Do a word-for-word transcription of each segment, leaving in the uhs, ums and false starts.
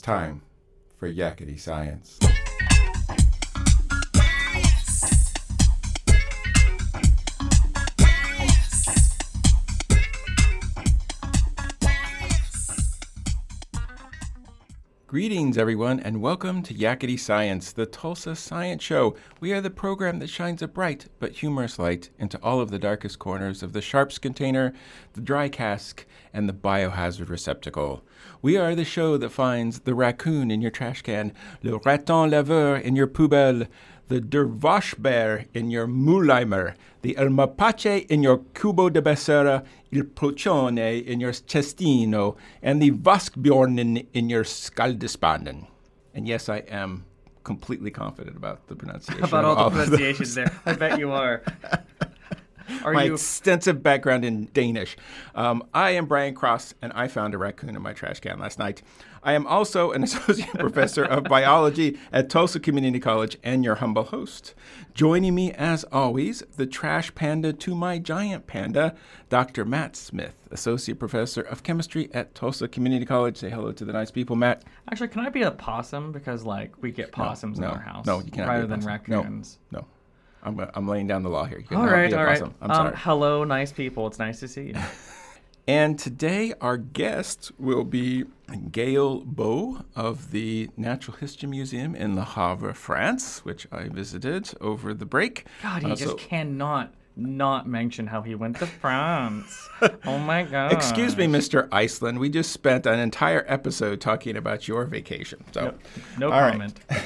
time for Yakety Science. Greetings, everyone, and welcome to Yakety Science, the Tulsa Science Show. We are the program that shines a bright but humorous light into all of the darkest corners of the Sharps container, the dry cask, and the biohazard receptacle. We are the show that finds the raccoon in your trash can, le raton laveur in your poubelle, the der Waschbär in your Mülleimer, the El Mapache in your Cubo de Basura, Il Procione in your Cestino, and the Vaskbjörnen in your Skaldespanden. And yes, I am completely confident about the pronunciation. About all, all the pronunciations there. I bet you are. Are my you... extensive background in Danish. Um, I am Brian Cross, and I found a raccoon in my trash can last night. I am also an associate professor of biology at Tulsa Community College and your humble host. Joining me, as always, the trash panda to my giant panda, Doctor Matt Smith, associate professor of chemistry at Tulsa Community College. Say hello to the nice people, Matt. Actually, can I be a possum? Because, like, we get possums no, in no, our house. No, you cannot rather be a than possum. raccoons. No, no. I'm, I'm laying down the law here. You all right, all right. I'm um, sorry. Hello, nice people. It's nice to see you. And today our guest will be Gail Beau of the Natural History Museum in Le Havre, France, which I visited over the break. God, he uh, just so, cannot not mention how he went to France. Oh, my God. Excuse me, Mister Iceland. We just spent an entire episode talking about your vacation. So, No, no comment. Right.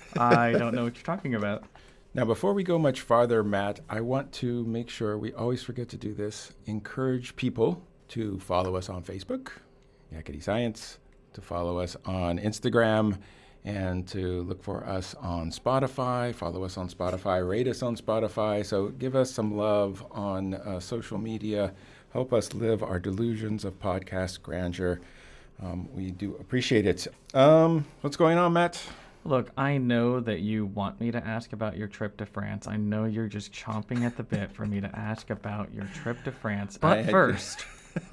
I don't know what you're talking about. Now, before we go much farther, Matt, I want to make sure we always forget to do this. Encourage people to follow us on Facebook, Yakety Science, to follow us on Instagram, and to look for us on Spotify. Follow us on Spotify, rate us on Spotify. So give us some love on uh, social media. Help us live our delusions of podcast grandeur. Um, we do appreciate it. Um, what's going on, Matt? Look, I know that you want me to ask about your trip to France. I know you're just chomping at the bit for me to ask about your trip to France. But first,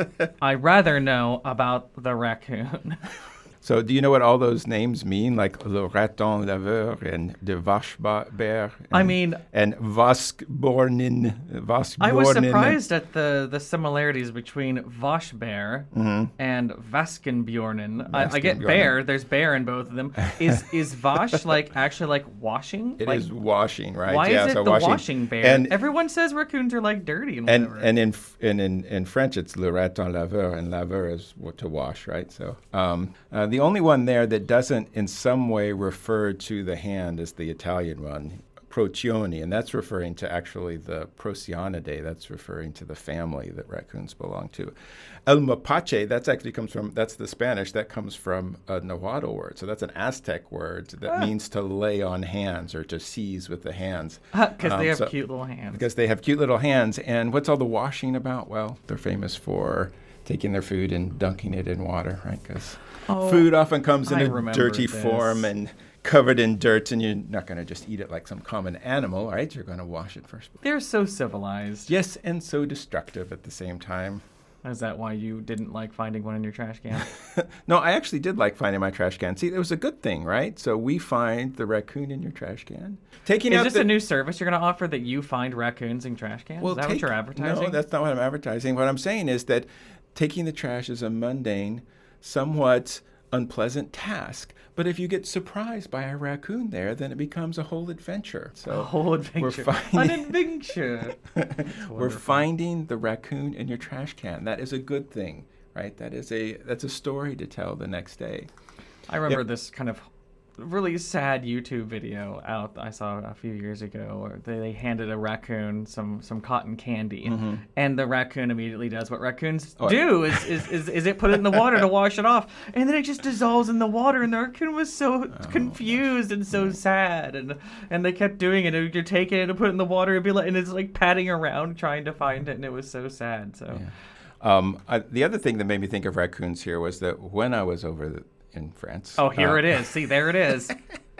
I'd rather know about the raccoon. So do you know what all those names mean? Like Le Raton Laveur and De Vaschbär? I mean... And Vaskbjörnen. Vaskbjörnen. I was surprised at the, the similarities between Vaschbär mm-hmm. and Vaskenbjörnen. I, I get bear. There's bear in both of them. Is is Vash like actually like washing? It like, is washing, right? Why yeah, is it so the washing, washing bear? And, Everyone says raccoons are like dirty and and whatever. And in and in, in French, it's Le Raton Laveur, and laveur is to wash, right? So um, uh, the only one there that doesn't in some way refer to the hand is the Italian one, Procione, and that's referring to actually the Procionidae. That's referring to the family that raccoons belong to. El Mapache, that's actually comes from, that's the Spanish, that comes from a Nahuatl word. So that's an Aztec word that ah. means to lay on hands or to seize with the hands. Because uh, um, they have so, cute little hands. Because they have cute little hands. And what's all the washing about? Well, they're famous for taking their food and dunking it in water, right? Because oh, food often comes in I a dirty this. form and covered in dirt, and you're not going to just eat it like some common animal, right? You're going to wash it first. They're so civilized. Yes, and so destructive at the same time. Is that why you didn't like finding one in your trash can? No, I actually did like finding my trash can. See, it was a good thing, right? So we find the raccoon in your trash can. Taking Is out this the... a new service you're going to offer that you find raccoons in trash cans? Well, is that take... what you're advertising? No, that's not what I'm advertising. What I'm saying is that taking the trash is a mundane, somewhat unpleasant task. But if you get surprised by a raccoon there, then it becomes a whole adventure. So a whole adventure. We're finding... An adventure. We're finding the raccoon in your trash can. That is a good thing, right? That is a that's a story to tell the next day. I remember yep. this kind of really sad YouTube video out I saw a few years ago where they, they handed a raccoon some, some cotton candy, mm-hmm. and the raccoon immediately does what raccoons oh, do is, is, is, is it put it in the water to wash it off, and then it just dissolves in the water, and the raccoon was so oh, confused and so sad, and and they kept doing it, and you're taking it and put it in the water and be like, and it's like padding around trying to find it, and it was so sad. So yeah. um, I, the other thing that made me think of raccoons here was that when I was over the in France. Oh, here uh, it is. See, there it is.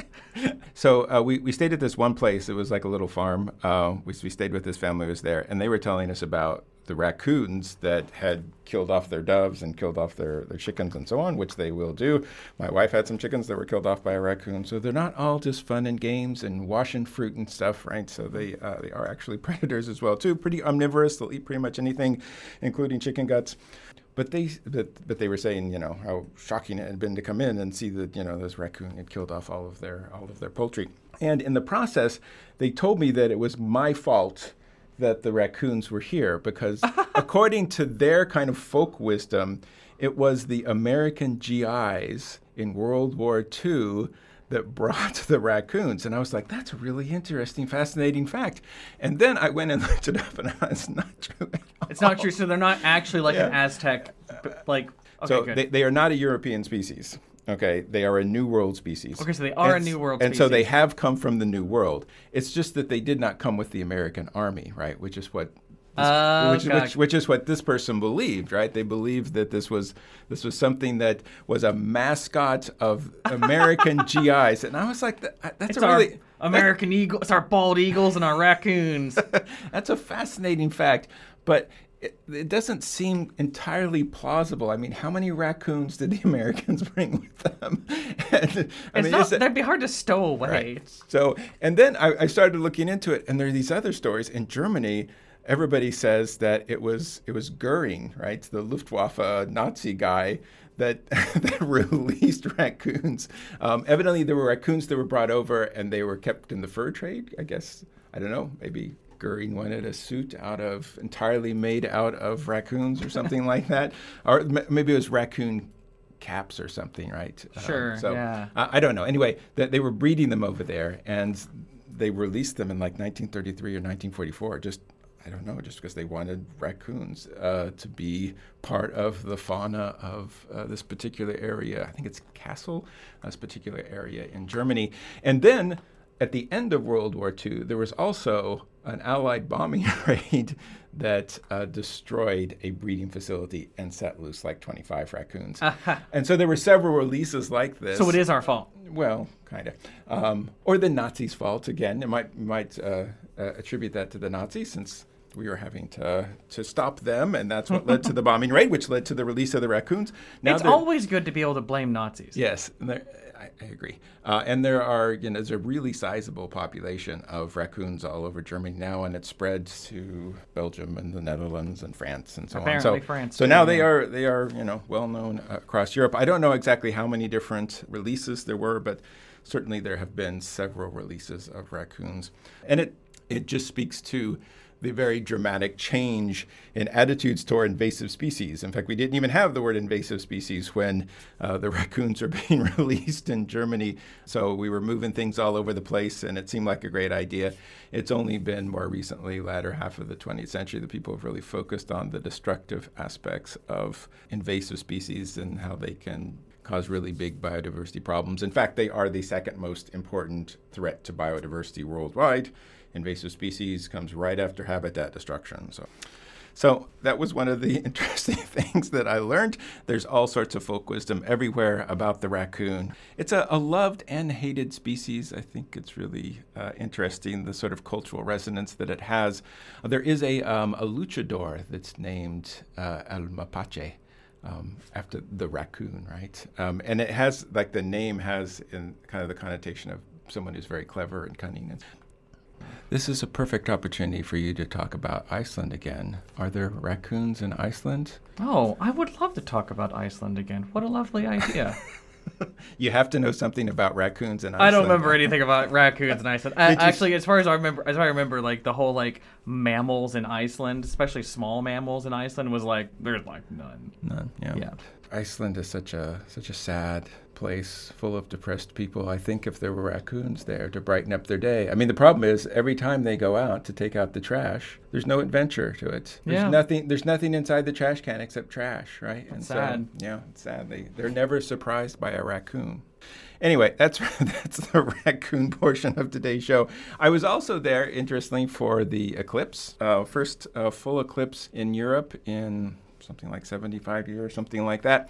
So uh, we, we stayed at this one place. It was like a little farm. Uh, we, we stayed with this family who was there, and they were telling us about the raccoons that had killed off their doves and killed off their, their chickens and so on, which they will do. My wife had some chickens that were killed off by a raccoon. So they're not all just fun and games and washing fruit and stuff, right? So they uh, they are actually predators as well, too. Pretty omnivorous. They'll eat pretty much anything, including chicken guts. But they but, but they were saying, you know, how shocking it had been to come in and see that, you know, this raccoon had killed off all of their all of their poultry. And in the process, they told me that it was my fault that the raccoons were here because according to their kind of folk wisdom, it was the American G Is in World War Two that brought the raccoons. And I was like, that's a really interesting, fascinating fact. And then I went and looked it up, and it's not true at all. It's not true. So they're not actually like Yeah. an Aztec, like, okay, so good. they, they are not a European species. Okay, they are a New World species. Okay, so they are a And- New World And so they species. have come from the New World. It's just that they did not come with the American army, right? Which is what this, Oh, which, gotcha. which, which is what this person believed, right? They believed that this was this was something that was a mascot of American G Is. And I was like, that, that's It's a our really American eagle. It's our bald eagles and our raccoons. that's a fascinating fact, but it, it doesn't seem entirely plausible. I mean, how many raccoons did the Americans bring with them? And, I It's mean, not, is it- that'd be hard to stow away. Right. So, and then I, I started looking into it, and there are these other stories in Germany. Everybody says that it was it was Goering, right, the Luftwaffe Nazi guy that that released raccoons. Um, evidently, there were raccoons that were brought over, and they were kept in the fur trade. I guess I don't know. Maybe Goering wanted a suit out of entirely made out of raccoons or something like that, or m- maybe it was raccoon caps or something, right? Sure, Um, so yeah. I, I don't know. Anyway, that they were breeding them over there, and they released them in like nineteen thirty-three or nineteen forty-four. Just I don't know, just because they wanted raccoons uh, to be part of the fauna of uh, this particular area. I think it's Kassel, this particular area in Germany. And then at the end of World War Two, there was also an Allied bombing raid that uh, destroyed a breeding facility and set loose like twenty-five raccoons. And so there were several releases like this. So it is our fault. Well, kind of. Um, or the Nazis' fault, again. It might might uh, uh, attribute that to the Nazis since we were having to to stop them, and that's what led to the bombing raid, which led to the release of the raccoons. Now It's they're- always good to be able to blame Nazis. Yes, and there- I, I agree. Uh, and there are, you know, there's a really sizable population of raccoons all over Germany now, and it's spread to Belgium and the Netherlands and France and so Apparently on. So, France, so too, now they yeah. are they are you know well known uh, across Europe. I don't know exactly how many different releases there were, but certainly there have been several releases of raccoons, and it it just speaks to the very dramatic change in attitudes toward invasive species. In fact, we didn't even have the word invasive species when uh, the raccoons are being released in Germany. So we were moving things all over the place, and it seemed like a great idea. It's only been more recently, latter half of the twentieth century, that people have really focused on the destructive aspects of invasive species and how they can cause really big biodiversity problems. In fact, they are the second most important threat to biodiversity worldwide. Invasive species comes right after habitat destruction. So, so that was one of the interesting things that I learned. There's all sorts of folk wisdom everywhere about the raccoon. It's a, a loved and hated species. I think it's really uh, interesting, the sort of cultural resonance that it has. Uh, there is a, um, a luchador that's named uh, El Mapache. Um, after the raccoon, right? Um, and it has, like the name has in kind of the connotation of someone who's very clever and cunning. And this is a perfect opportunity for you to talk about Iceland again. Are there raccoons in Iceland? Oh, I would love to talk about Iceland again. What a lovely idea. You have to know something about raccoons in Iceland. I don't remember anything about raccoons in Iceland. I, Did you s- actually, as far as I remember, as I remember, like the whole like mammals in Iceland, especially small mammals in Iceland, was like there's like none. None. Yeah. Yeah. Iceland is such a such a sad place, full of depressed people. I think if there were raccoons there to brighten up their day. I mean, the problem is every time they go out to take out the trash, there's no adventure to it. There's Yeah. nothing. There's nothing inside the trash can except trash, right? And sad. So, yeah, it's sad. They they're never surprised by a raccoon. Anyway, that's that's the raccoon portion of today's show. I was also there, interestingly, for the eclipse, uh, first uh, full eclipse in Europe in something like seventy-five years, something like that.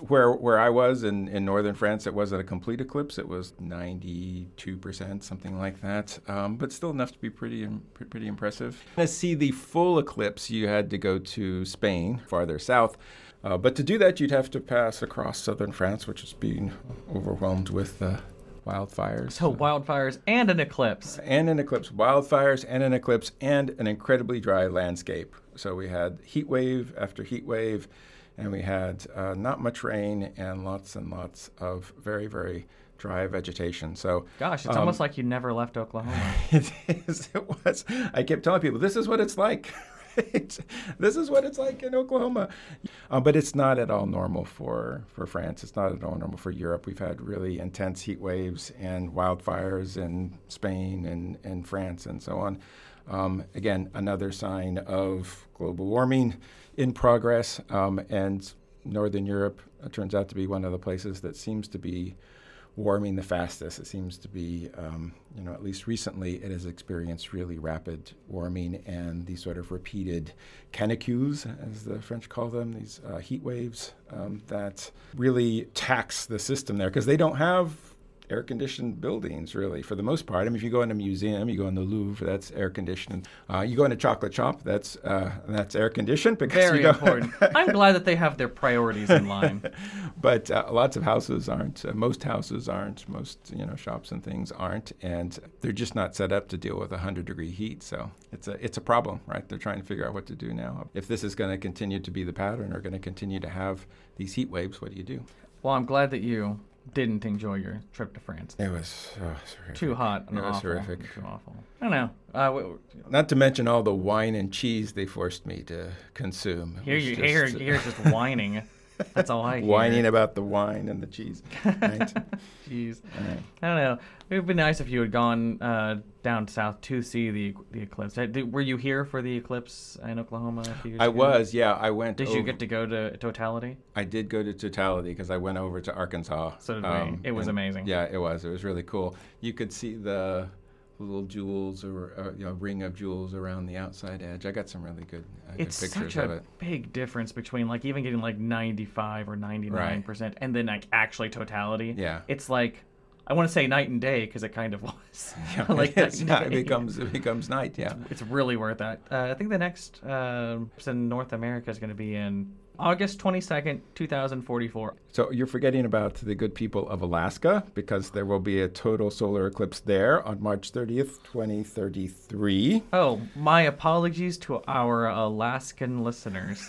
where where I was in, in northern France, it wasn't a complete eclipse. It was ninety-two percent, something like that, um, but still enough to be pretty pretty impressive. To see the full eclipse, you had to go to Spain, farther south. Uh, but to do that, you'd have to pass across southern France, which is being overwhelmed with uh, wildfires. So wildfires and an eclipse. And an eclipse. Wildfires and an eclipse and an incredibly dry landscape. So we had heat wave after heat wave, and we had uh, not much rain and lots and lots of very, very dry vegetation. So, gosh, it's um, almost like you never left Oklahoma. It is. It was. I kept telling people, this is what it's like. Right? This is what it's like in Oklahoma. Uh, but it's not at all normal for, for France. It's not at all normal for Europe. We've had really intense heat waves and wildfires in Spain and, and France and so on. Um, again, another sign of global warming in progress. Um, and Northern Europe uh, turns out to be one of the places that seems to be warming the fastest. It seems to be, um, you know, at least recently, it has experienced really rapid warming and these sort of repeated canicules, as the French call them, these uh, heat waves um, that really tax the system there because they don't have air-conditioned buildings, really, for the most part. I mean, if you go in a museum, you go in the Louvre, that's air-conditioned. Uh, you go in a chocolate shop, that's uh, that's air-conditioned. Because Very you important. I'm glad that they have their priorities in line. But uh, lots of houses aren't. Uh, most houses aren't. Most, you know, shops and things aren't. And they're just not set up to deal with one hundred degree heat. So it's a, it's a problem, right? They're trying to figure out what to do now. If this is going to continue to be the pattern or going to continue to have these heat waves, what do you do? Well, I'm glad that you didn't enjoy your trip to France. It was oh, too hot and it was awful. horrific. Too awful. I don't know. Uh, w- Not to mention all the wine and cheese they forced me to consume. It here was you just, hear you're just whining. That's all I hear. Whining about the wine and the cheese. Right? Jeez. Right. I don't know. It would be nice if you had gone uh, down south to see the the eclipse. Uh, did, were you here for the eclipse in Oklahoma a few years I ago? was, yeah. I went. Did over, you get to go to Totality? I did go to Totality because I went over to Arkansas. So did we. It was and- amazing. Yeah, it was. It was really cool. You could see the little jewels or uh, you know, ring of jewels around the outside edge. I got some really good, uh, good It's pictures such of a it. big difference between like even getting like ninety-five or ninety-nine percent and then like actually Totality. Yeah. It's like, I want to say night and day because it kind of was. Yeah, like it's, night yeah, and it day. becomes it becomes night. Yeah. It's really worth that. Uh, I think the next uh, in North America is going to be in August twenty-second, two thousand forty-four. So you're forgetting about the good people of Alaska because there will be a total solar eclipse there on March thirtieth, twenty thirty-three. Oh, my apologies to our Alaskan listeners.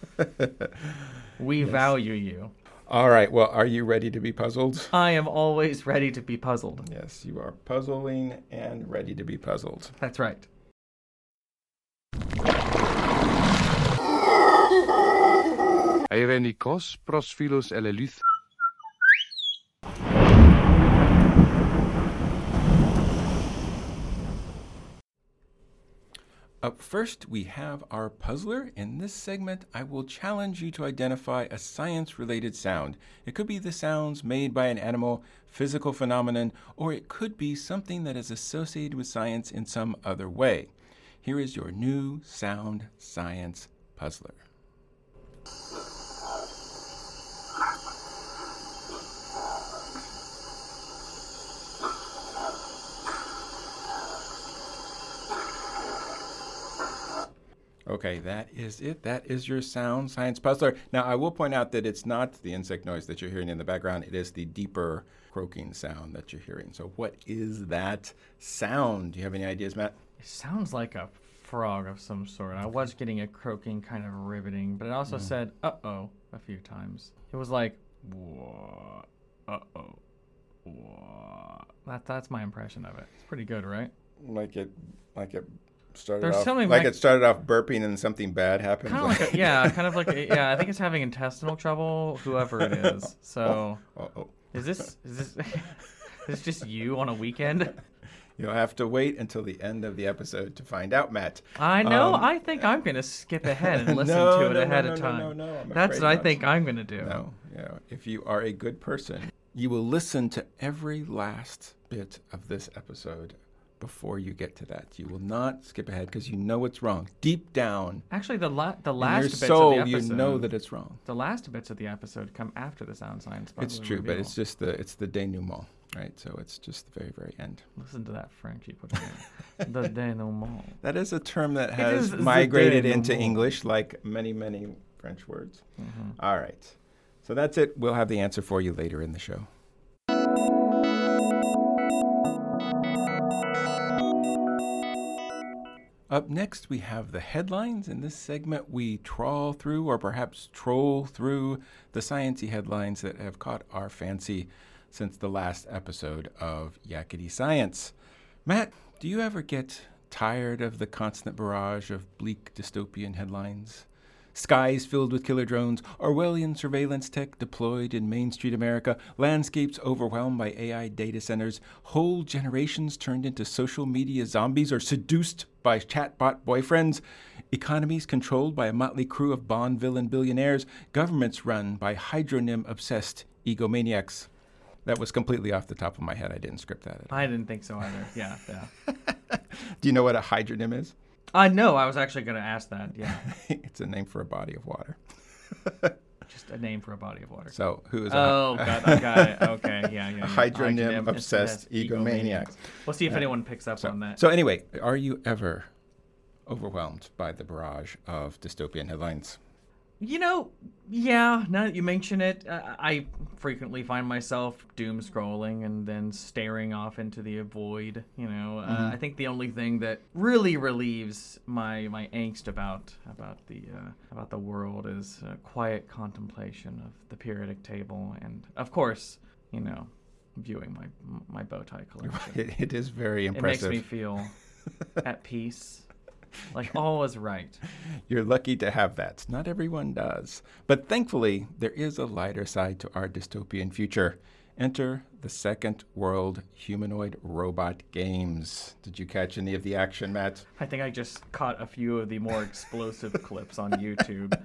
We Yes. value you. All right. Well, are you ready to be puzzled? I am always ready to be puzzled. Yes, you are puzzling and ready to be puzzled. That's right. Eirenikos Prosphilos Eleleuth. Up first, we have our puzzler. In this segment, I will challenge you to identify a science-related sound. It could be the sounds made by an animal, physical phenomenon, or it could be something that is associated with science in some other way. Here is your new sound science puzzler. Okay, that is it. That is your sound science puzzler. Now, I will point out that it's not the insect noise that you're hearing in the background. It is the deeper croaking sound that you're hearing. So what is that sound? Do you have any ideas, Matt? It sounds like a frog of some sort. I was getting a croaking kind of riveting, but it also said uh-oh a few times. It was like, whoa, uh-oh, whoa. That, that's my impression of it. It's pretty good, right? Like it, like it started There's off, something like like- it started off burping and something bad happened. Kind of like, a, yeah, kind of like, a, yeah, I think it's having intestinal trouble, whoever it is. So, Uh-oh. is this, is this, is this just you on a weekend? You'll have to wait until the end of the episode to find out, Matt. I know. Um, I think I'm going to skip ahead and listen No, to it no, ahead no, of no, time. no, no, no, I'm That's afraid what I not. think I'm going to do. No, you know, if you are a good person, you will listen to every last bit of this episode before you get to that. You will not skip ahead because you know it's wrong. Deep down Actually, the la- the in last your bits soul, of the episode, you know that it's wrong. the last bits of the episode come after the sound science. It's true, reveal. But it's just the it's the denouement, right? So it's just the very, very end. Listen to that French you put in. The denouement. That is a term that It has is migrated the into denouement. English like many, many French words. Mm-hmm. All right. So that's it. We'll have the answer for you later in the show. Up next, we have the headlines. In this segment, we trawl through or perhaps troll through the sciencey headlines that have caught our fancy since the last episode of Yakety Science. Matt, do you ever get tired of the constant barrage of bleak dystopian headlines? Skies filled with killer drones, Orwellian surveillance tech deployed in Main Street America, landscapes overwhelmed by A I data centers, whole generations turned into social media zombies or seduced by chatbot boyfriends, economies controlled by a motley crew of Bond villain billionaires, governments run by hydronym-obsessed egomaniacs. That was completely off the top of my head. I didn't script that at all. I didn't think so either. Yeah, yeah. Do you know what a hydronym is? I know. I was actually going to ask that. Yeah. It's a name for a body of water. Just a name for a body of water. So who is Oh, a God, I got it. Okay, yeah, yeah. yeah. A hydronym-obsessed yes, egomaniac. We'll see if Yeah. anyone picks up So, on that. so anyway, are you ever overwhelmed by the barrage of dystopian headlines? You know, yeah, now that you mention it, uh, I frequently find myself doom scrolling and then staring off into the void, you know. Uh, Mhm. I think the only thing that really relieves my, my angst about about the uh, about the world is uh, quiet contemplation of the periodic table and, of course, you know, viewing my my bow tie collection. It, it is very It makes impressive. me feel at peace, like all is right. You're lucky to have that. Not everyone does. But thankfully, there is a lighter side to our dystopian future. Enter the Second World Humanoid Robot Games. Did you catch any of the action, Matt? I think I just caught a few of the more explosive clips on YouTube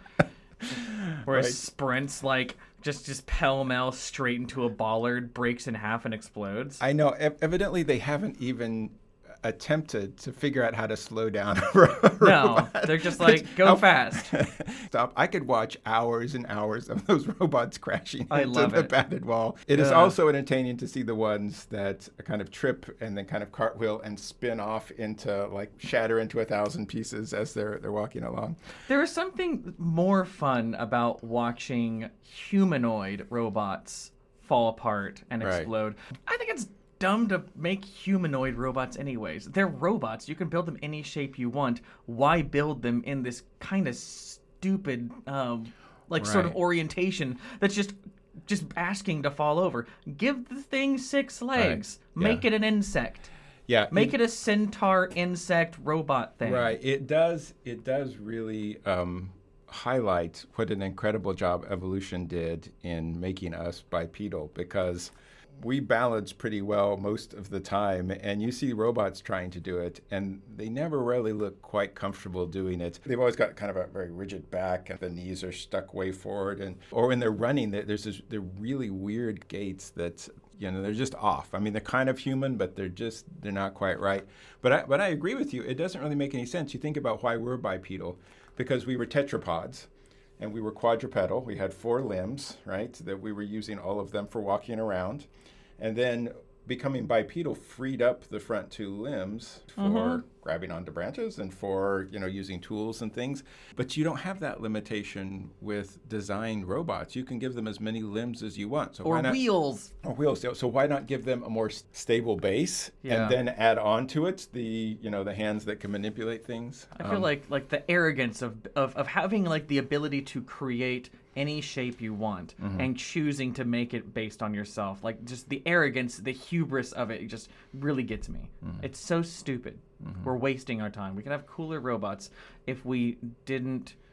where Right. it sprints like just just pell-mell straight into a bollard, breaks in half and explodes. I know. Ev- evidently, they haven't even attempted to figure out how to slow down a ro- No, robot. they're just like, go How- fast. Stop. I could watch hours and hours of those robots crashing I into love the it. batted wall. It is Ugh. also entertaining to see the ones that kind of trip and then kind of cartwheel and spin off into, like, shatter into a thousand pieces as they're they're walking along. There is something more fun about watching humanoid robots fall apart and Right. explode. I think it's dumb to make humanoid robots anyways. They're robots. You can build them any shape you want. Why build them in this kind of stupid, um, like sort of Right. orientation that's just just asking to fall over? Give the thing six legs. Yeah. Make it an insect. Yeah. Make it a centaur insect robot thing. Right. It does. It does really um, highlight what an incredible job evolution did in making us bipedal, because we balance pretty well most of the time, and you see robots trying to do it, and they never really look quite comfortable doing it. They've always got kind of a very rigid back, and the knees are stuck way forward, and or when they're running, there- there's this, they're really weird gaits that, you know, they're just off. I mean, they're kind of human, but they're just they're not quite right. But I, but I agree with you. It doesn't really make any sense. You think about why we're bipedal, because we were tetrapods. And we were quadrupedal. We had four limbs, right? That we were using all of them for walking around. And then becoming bipedal freed up the front two limbs for Mhm. grabbing onto branches and for, you know, using tools and things. But you don't have that limitation with designed robots. You can give them as many limbs as you want. So Or why not, wheels. or wheels. So- So why not give them a more s- stable base Yeah. and then add on to it the, you know, the hands that can manipulate things? I feel Um, like like the arrogance of, of of having like the ability to create any shape you want Mm-hmm. and choosing to make it based on yourself. Like just the arrogance, the hubris of it, it just really gets me. Mm-hmm. It's so stupid. We're wasting our time. We could have cooler robots if we didn't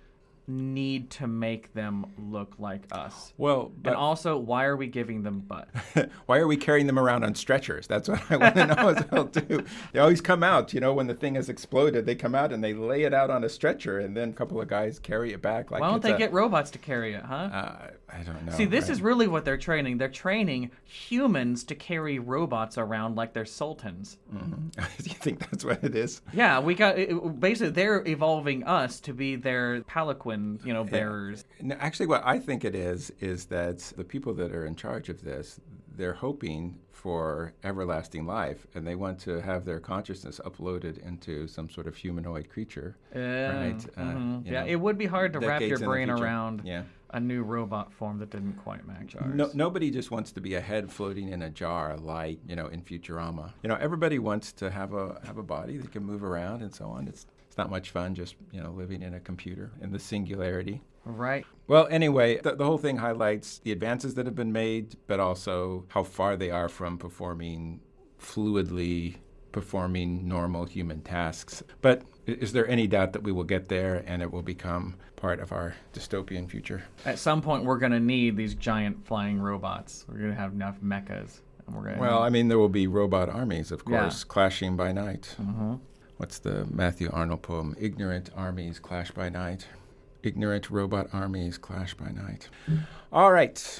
need to make them look like us? Well, but And also, why are we giving them butt? why are we carrying them around on stretchers? That's what I want to know as well, too. They always come out, you know, when the thing has exploded, they come out and they lay it out on a stretcher, and then a couple of guys carry it back. Like Why don't it's they a, get robots to carry it, huh? Uh, I don't know. See, this right? is really what they're training. They're training humans to carry robots around like they're sultans. Mm-hmm. Do you think that's what it is? Yeah, we got it, basically they're evolving us to be their palanquin, you know, bearers. No, actually, what I think it is is that the people that are in charge of this, they're hoping for everlasting life, and they want to have their consciousness uploaded into some sort of humanoid creature. Uh, right? Uh, mhm. you Yeah, know, it would be hard to wrap your decades in the brain future. around Yeah. a new robot form that didn't quite match ours. No, nobody just wants to be a head floating in a jar, like you know in Futurama. You know, everybody wants to have a have a body that can move around and so on. It's it's not much fun just you know living in a computer in the singularity. Right. Well, anyway, the, the whole thing highlights the advances that have been made, but also how far they are from performing fluidly, performing normal human tasks. But i- is there any doubt that we will get there and it will become part of our dystopian future? At some point, we're going to need these giant flying robots. We're going to have enough mechas. And we're gonna Well, need... I mean, there will be robot armies, of Yeah. course, clashing by night. Mm-hmm. What's the Matthew Arnold poem? Ignorant armies clash by night. Ignorant robot armies clash by night. All right.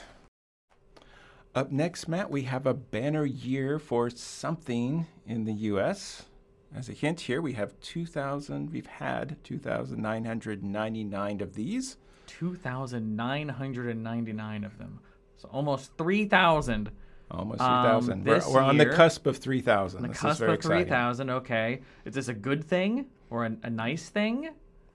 Up next, Matt, we have a banner year for something in the U S. As a hint here, we have two thousand, we've had two thousand nine hundred ninety-nine of these. two thousand nine hundred ninety-nine of them. So almost three thousand. Almost three Um, thousand. we're, this we're on the year- cusp of three thousand. The This is cusp very of three exciting. thousand, okay. Is this a good thing or a, a nice thing?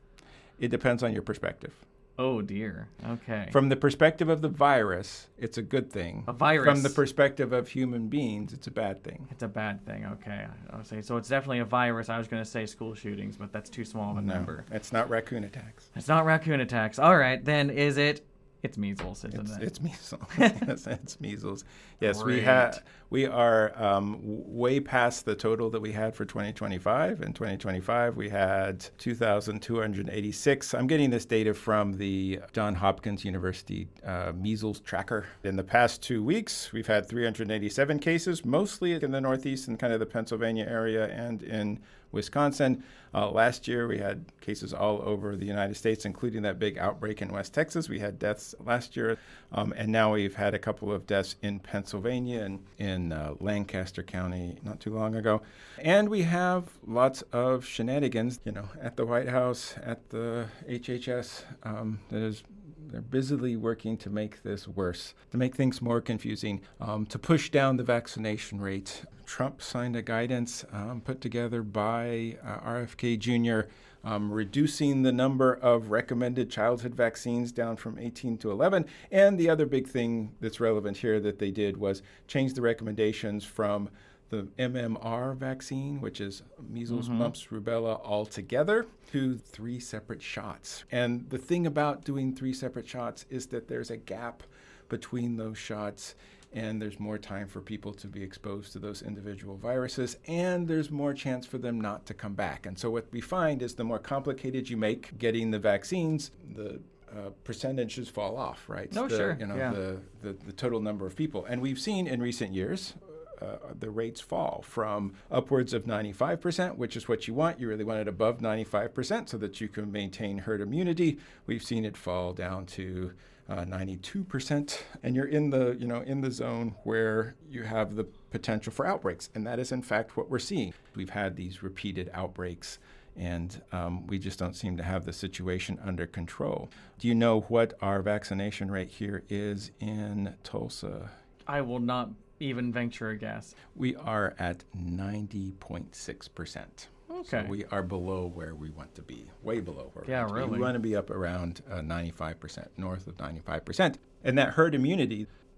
It depends on your perspective. Oh, dear. Okay. From the perspective of the virus, it's a good thing. A virus. From the perspective of human beings, it's a bad thing. It's a bad thing, okay. I was saying, so it's definitely a virus. I was going to say school shootings, but that's too small of a No, number. it's not raccoon attacks. It's not raccoon attacks. All right, then is it? It's measles, isn't It's, it? it's measles. Yes, it's measles. Yes, we Great. have. We are um, w- way past the total that we had for twenty twenty-five. In twenty twenty-five, we had two thousand two hundred eighty-six. I'm getting this data from the Johns Hopkins University uh, measles tracker. In the past two weeks, we've had three hundred eighty-seven cases, mostly in the Northeast and kind of the Pennsylvania area and in Wisconsin. Uh, last year, we had cases all over the United States, including that big outbreak in West Texas. We had deaths last year, um, and now we've had a couple of deaths in Pennsylvania and in uh, Lancaster County not too long ago. And we have lots of shenanigans, you know, at the White House, at the H H S. Um, that is They're busily working to make this worse, to make things more confusing, um, to push down the vaccination rate. Trump signed a guidance um, put together by uh, R F K Junior, um, reducing the number of recommended childhood vaccines down from eighteen to eleven. And the other big thing that's relevant here that they did was change the recommendations from the M M R vaccine, which is measles, Mm-hmm. mumps, rubella all together, to three separate shots. And the thing about doing three separate shots is that there's a gap between those shots, and there's more time for people to be exposed to those individual viruses, and there's more chance for them not to come back. And so what we find is the more complicated you make getting the vaccines, the uh, percentages fall off, right? Oh, the, sure. You know, Yeah. the, the, the total number of people. And we've seen in recent years, Uh, the rates fall from upwards of ninety-five percent, which is what you want. You really want it above ninety-five percent so that you can maintain herd immunity. We've seen it fall down to uh, ninety-two percent, and you're in the you know in the zone where you have the potential for outbreaks, and that is in fact what we're seeing. We've had these repeated outbreaks, and um, we just don't seem to have the situation under control. Do you know what our vaccination rate here is in Tulsa? I will not even venture a guess. We are at ninety point six percent. Okay. So we are below where we want to be, way below where Yeah, we want to be. really. We want to be up around uh, ninety-five percent, north of ninety-five percent. And that herd immunity,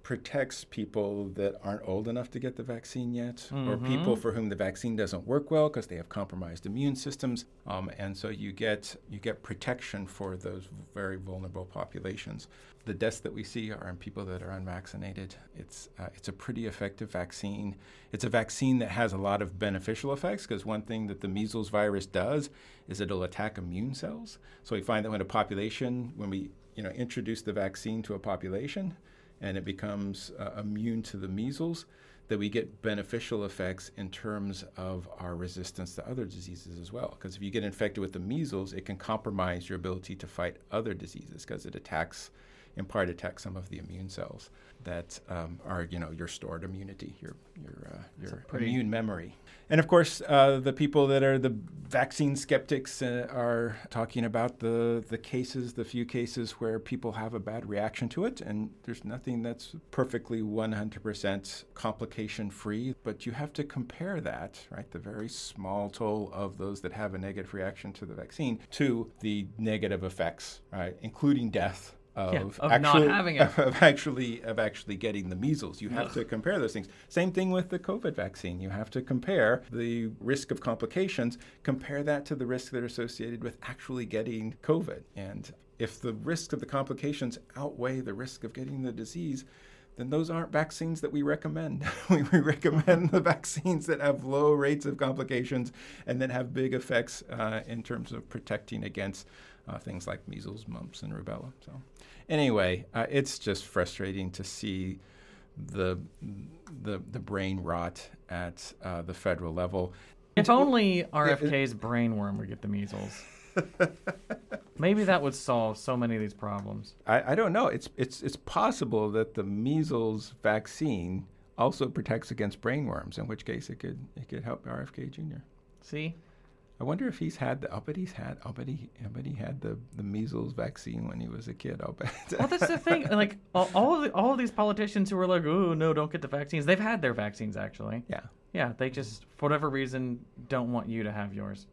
protects people that aren't old enough to get the vaccine yet, mm-hmm. or people for whom the vaccine doesn't work well because they have compromised immune systems. Um, and so you get you get protection for those very vulnerable populations. The deaths that we see are in people that are unvaccinated. It's uh, it's a pretty effective vaccine. It's a vaccine that has a lot of beneficial effects, because one thing that the measles virus does is it'll attack immune cells. So we find that when a population, when we you know introduce the vaccine to a population, and it becomes uh, immune to the measles, that we get beneficial effects in terms of our resistance to other diseases as well. Because if you get infected with the measles, it can compromise your ability to fight other diseases, because it attacks, in part, attacks some of the immune cells that um, are, you know, your stored immunity, your your uh, your pretty... immune memory. And of course, uh, the people that are the vaccine skeptics uh, are talking about the the cases, the few cases where people have a bad reaction to it. And there's nothing that's perfectly one hundred percent complication-free, but you have to compare that, right, the very small toll of those that have a negative reaction to the vaccine, to the negative effects, right, including death. Of, yeah, of actually, not having it. Of actually, of actually getting the measles. You have Ugh. to compare those things. Same thing with the COVID vaccine. You have to compare the risk of complications, compare that to the risks that are associated with actually getting COVID. And if the risk of the complications outweigh the risk of getting the disease, then those aren't vaccines that we recommend. we recommend the vaccines that have low rates of complications and that have big effects uh, in terms of protecting against uh, things like measles, mumps, and rubella. So anyway, uh, it's just frustrating to see the the, the brain rot at uh, the federal level. If only R F K's brainworm would get the measles. Maybe that would solve so many of these problems. I, I don't know. It's it's it's possible that the measles vaccine also protects against brainworms, in which case it could it could help R F K Junior See? I wonder if he's had the. I'll bet he's had. I'll bet he. I bet he had the, the measles vaccine when he was a kid. I'll bet. Well, that's the thing. Like all all of, the, all of these politicians who were like, "Oh no, don't get the vaccines." They've had their vaccines actually. Yeah. Yeah. They just, for whatever reason, don't want you to have yours.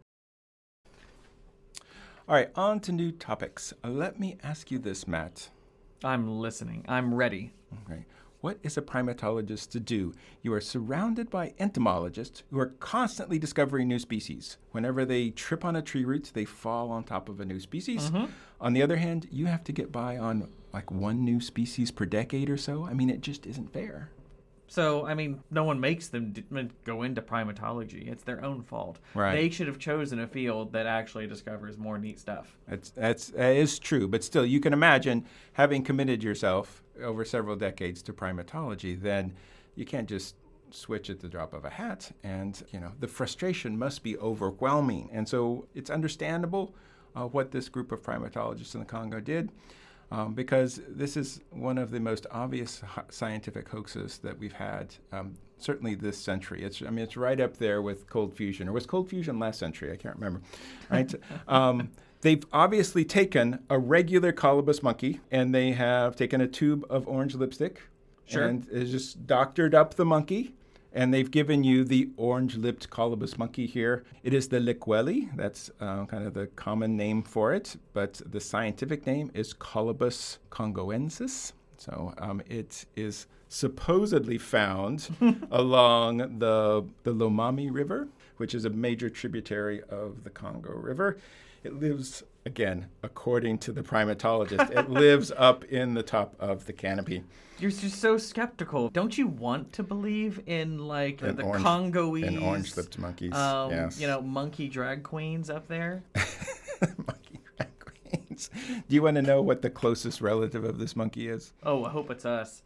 All right, on to new topics. Uh, let me ask you this, Matt. I'm listening. I'm ready. Okay. What is a primatologist to do? You are surrounded by entomologists who are constantly discovering new species. Whenever they trip on a tree root, they fall on top of a new species. Mm-hmm. On the other hand, you have to get by on like one new species per decade or so. I mean, it just isn't fair. So, I mean, no one makes them d- go into primatology. It's their own fault. Right. They should have chosen a field that actually discovers more neat stuff. That's, that's, that is true. But still, you can imagine having committed yourself over several decades to primatology, then you can't just switch at the drop of a hat. And, you know, the frustration must be overwhelming. And so it's understandable uh, what this group of primatologists in the Congo did. Um, because this is one of the most obvious ho- scientific hoaxes that we've had, um, certainly this century. It's, I mean, it's right up there with cold fusion, or was cold fusion last century? I can't remember. Right? um, they've obviously taken a regular colobus monkey, and they have taken a tube of orange lipstick, sure. and it's just doctored up the monkey. And they've given you the orange-lipped colobus monkey here. It is the Liqueli. That's uh, kind of the common name for it. But the scientific name is Colobus congoensis. So um, it is supposedly found along the, the Lomami River, which is a major tributary of the Congo River. It lives, again, according to the primatologist, it lives up in the top of the canopy. You're just so skeptical. Don't you want to believe in, like, the, the orange, Congolese... And orange-lipped monkeys, um, yes. You know, monkey drag queens up there? Monkey drag queens. Do you want to know what the closest relative of this monkey is? Oh, I hope it's us.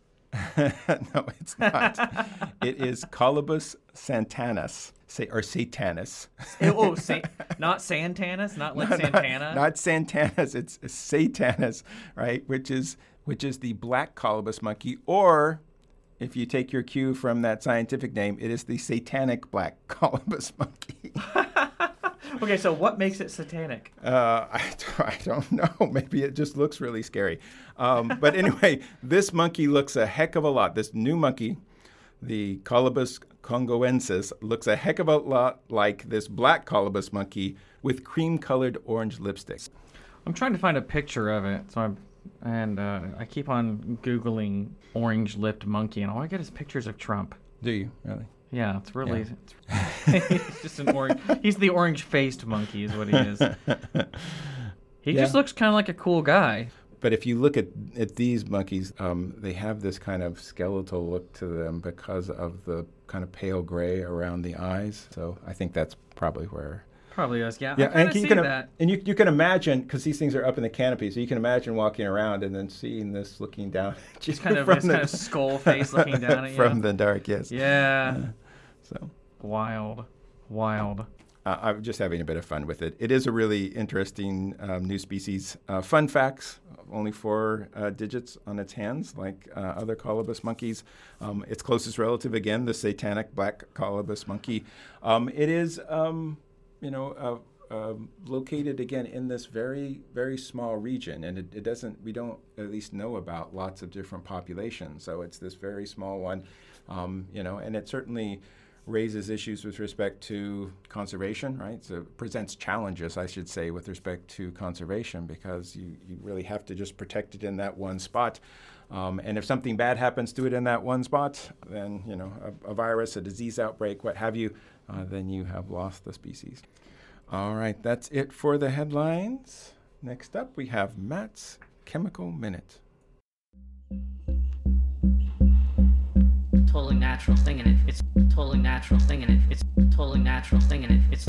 No, it's not. It is Colobus santanus, say, or satanus. Oh, sa- not Santanus, not like no, Santana. Not, not Santanus. It's satanus, right? Which is which is the black colobus monkey, or if you take your cue from that scientific name, it is the satanic black colobus monkey. Okay, so what makes it satanic? Uh, I, I don't know. Maybe it just looks really scary. Um, but anyway, this monkey looks a heck of a lot. This new monkey, the Colobus congoensis, looks a heck of a lot like this black colobus monkey with cream-colored orange lipstick. I'm trying to find a picture of it, so I'm And uh, I keep on Googling orange-lipped monkey, and all I get is pictures of Trump. Do you really? Yeah, it's really, Yeah. it's, he's just an orange, he's the orange-faced monkey is what he is. He Yeah. just looks kind of like a cool guy. But if you look at, at these monkeys, um, they have this kind of skeletal look to them because of the kind of pale gray around the eyes. So I think that's probably where. Probably is, yeah. Yeah, I kind of you see can, that. and you you can imagine, because these things are up in the canopy, so you can imagine walking around and then seeing this looking down. Just kind of from this the, kind of skull face looking down at you. from the dark. Yes. Yeah. Uh, so. Wild, wild. Uh, I'm just having a bit of fun with it. It is a really interesting um, new species. Uh, fun facts, only four uh, digits on its hands, like uh, other colobus monkeys. Um, its closest relative, again, the satanic black colobus monkey. Um, it is, um, you know, uh, uh, located, again, in this very, very small region. And it, it doesn't, we don't at least know about lots of different populations. So it's this very small one, um, you know, and it certainly raises issues with respect to conservation, right? So it presents challenges, I should say, with respect to conservation, because you, you really have to just protect it in that one spot. Um, and if something bad happens to it in that one spot, then, you know, a, a virus, a disease outbreak, what have you, uh, then you have lost the species. All right, that's it for the headlines. Next up, we have Matt's Chemical Minute. Totally natural thing in it. It's totally natural thing in it. It's totally natural thing in it. It's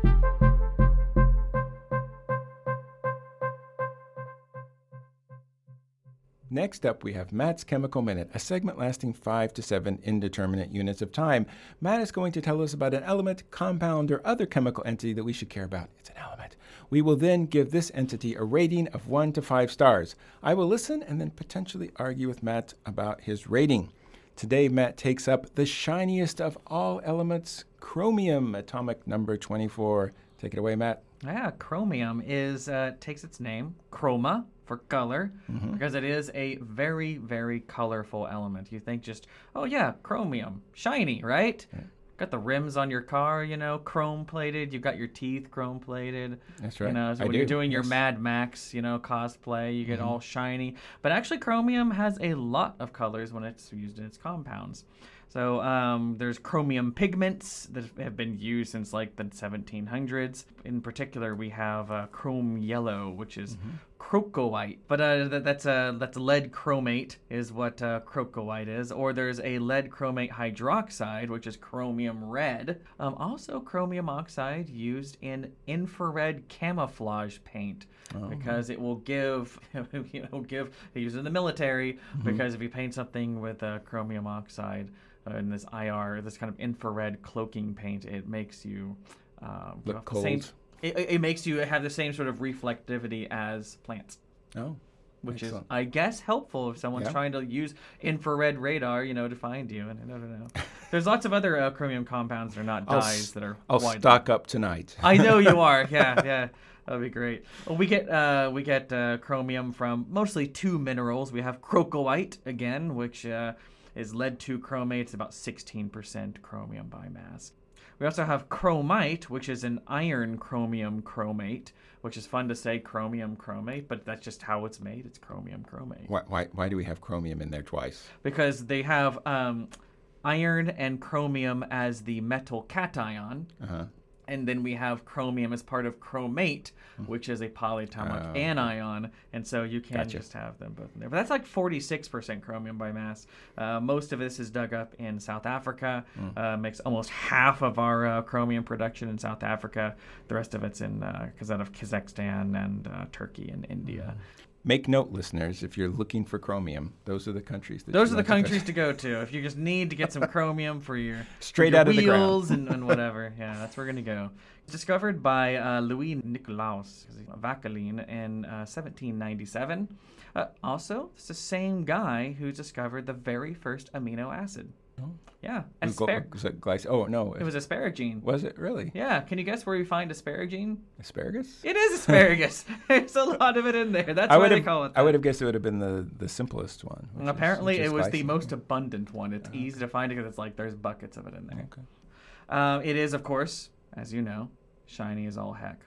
Next up, we have Matt's Chemical Minute, a segment lasting five to seven indeterminate units of time. Matt is going to tell us about an element, compound, or other chemical entity that we should care about. It's an element. We will then give this entity a rating of one to five stars. I will listen and then potentially argue with Matt about his rating. Today, Matt takes up the shiniest of all elements, chromium, atomic number twenty-four. Take it away, Matt. Yeah, chromium is uh, takes its name, chroma, for color, Mm-hmm. because it is a very, very colorful element. You think just, oh yeah, chromium, shiny, right? Yeah. Got the rims on your car, you know, chrome plated. You've got your teeth chrome plated. That's right. You know, so I when do, you're doing your yes. Mad Max, you know, cosplay, you get Mhm. all shiny. But actually, chromium has a lot of colors when it's used in its compounds. So um, there's chromium pigments that have been used since like the seventeen hundreds. In particular, we have uh, chrome yellow, which is Mm-hmm. crocoite. But uh, that, that's a that's lead chromate is what uh, crocoite is. Or there's a lead chromate hydroxide, which is chromium red. Um, also, chromium oxide used in infrared camouflage paint. Oh. Because it will give, you know, give, they use it in the military, Mm-hmm. because if you paint something with uh, chromium oxide uh, in this I R, this kind of infrared cloaking paint, it makes you uh, Look have the cold. Same, it, it makes you have the same sort of reflectivity as plants, Oh, which excellent. is, I guess, helpful if someone's Yeah. trying to use infrared radar, you know, to find you. And I don't know. There's lots of other uh, chromium compounds that are not I'll dyes s- that are I'll widely- stock up tonight. I know you are. Yeah, yeah. That'd be great. Well, we get uh, we get uh, chromium from mostly two minerals. We have crocoite again, which uh, is lead two chromate. It's about sixteen percent chromium by mass. We also have chromite, which is an iron chromium chromate, which is fun to say, chromium chromate, but that's just how it's made. It's chromium chromate. Why, why, why do we have chromium in there twice? Because they have um, iron and chromium as the metal cation. Uh-huh. And then we have chromium as part of chromate, which is a polyatomic Oh. anion. And so you can Gotcha. just have them both in there. But that's like forty-six percent chromium by mass. Uh, most of this is dug up in South Africa. Uh, makes almost half of our uh, chromium production in South Africa. The rest of it's in uh, out of Kazakhstan and uh, Turkey and India. Make note, listeners, if you're looking for chromium, those are the countries. That Those you are the want to countries to go to if you just need to get some chromium for your Straight your out of the ground. wheels and, and whatever. Yeah, that's where we're gonna go. It's discovered by uh, Louis Nicolaus Vauquelin in uh, seventeen ninety-seven. Uh, also, it's the same guy who discovered the very first amino acid. Oh. Yeah, Gl- aspar- was it glyc- oh, no. it was asparagine. Was it really? Yeah, can you guess where we find asparagine? Asparagus? It is asparagus. There's a lot of it in there. That's I why would they have, call it I that. would have guessed it would have been the, the simplest one. which And is- apparently, which is it was the glycine. most abundant one. It's easy to find it because it's like there's buckets of it in there. Okay. Um, it is, of course, as you know, shiny as all heck.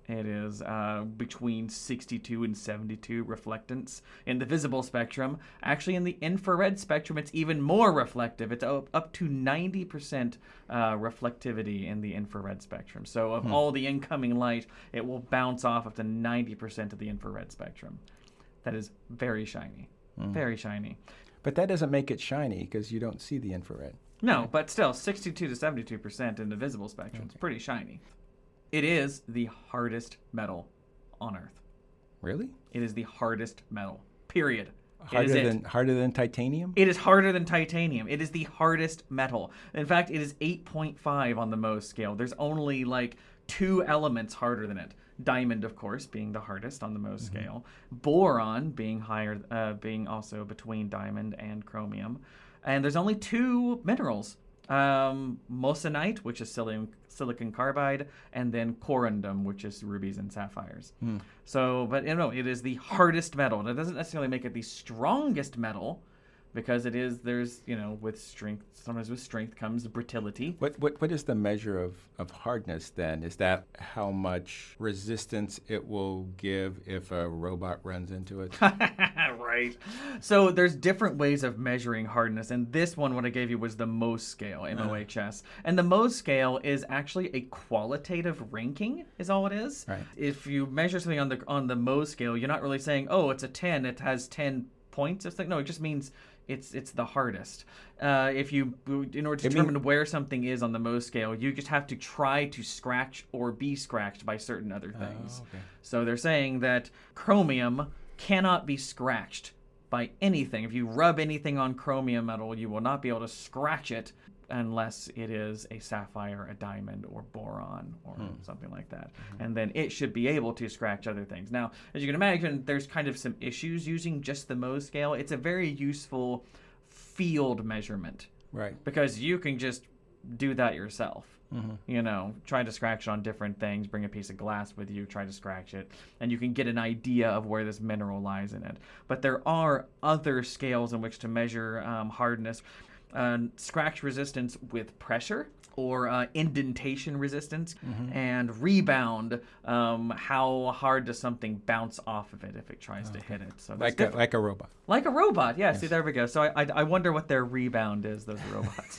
It is uh, between sixty-two and seventy-two reflectance in the visible spectrum. Actually, in the infrared spectrum, it's even more reflective. It's up, up to ninety percent uh, reflectivity in the infrared spectrum. So of Hmm. all the incoming light, it will bounce off up to ninety percent of the infrared spectrum. That is very shiny. Very shiny. But that doesn't make it shiny because you don't see the infrared. No, but still, sixty-two to seventy-two percent in the visible spectrum. It's pretty shiny. It is the hardest metal on Earth. Really? It is the hardest metal. Period. It is Harder it. than harder than titanium? It is harder than titanium. It is the hardest metal. In fact, it is eight point five on the Mohs scale. There's only like two elements harder than it. Diamond, of course, being the hardest on the Mohs Mm-hmm. scale. Boron being higher, uh, being also between diamond and chromium. And there's only two minerals. Um, moissanite, which is silicon, silicon carbide, and then corundum, which is rubies and sapphires. Hmm. So, but you know, it is the hardest metal. That doesn't necessarily make it the strongest metal, because it is, there's, you know, with strength, sometimes with strength comes brittility. What what what is the measure of, of hardness then? Is that how much resistance it will give if a robot runs into it? Right. So there's different ways of measuring hardness, and this one, what I gave you, was the Mohs scale, M O H S. And the Mohs scale is actually a qualitative ranking, is all it is. Right. If you measure something on the on the Mohs scale, you're not really saying, oh, it's a ten, it has ten points. It's like, no, it just means it's it's the hardest. Uh, if you, in order to It determine mean- where something is on the Mohs scale, you just have to try to scratch or be scratched by certain other things. Oh, okay. So they're saying that chromium cannot be scratched by anything. If you rub anything on chromium metal, you will not be able to scratch it unless it is a sapphire, a diamond, or boron, or something like that. And then it should be able to scratch other things. Now, as you can imagine, there's kind of some issues using just the Mohs scale. It's a very useful field measurement Right. because you can just do that yourself. Mm-hmm. You know, try to scratch it on different things, bring a piece of glass with you, try to scratch it, and you can get an idea of where this mineral lies in it. But there are other scales in which to measure um, hardness. Uh, scratch resistance with pressure, or uh, indentation resistance, and rebound, um, how hard does something bounce off of it if it tries to hit it. So there's Like a, diff- like a robot. like a robot, yeah. See, there we go. So I, I, I wonder what their rebound is, those robots.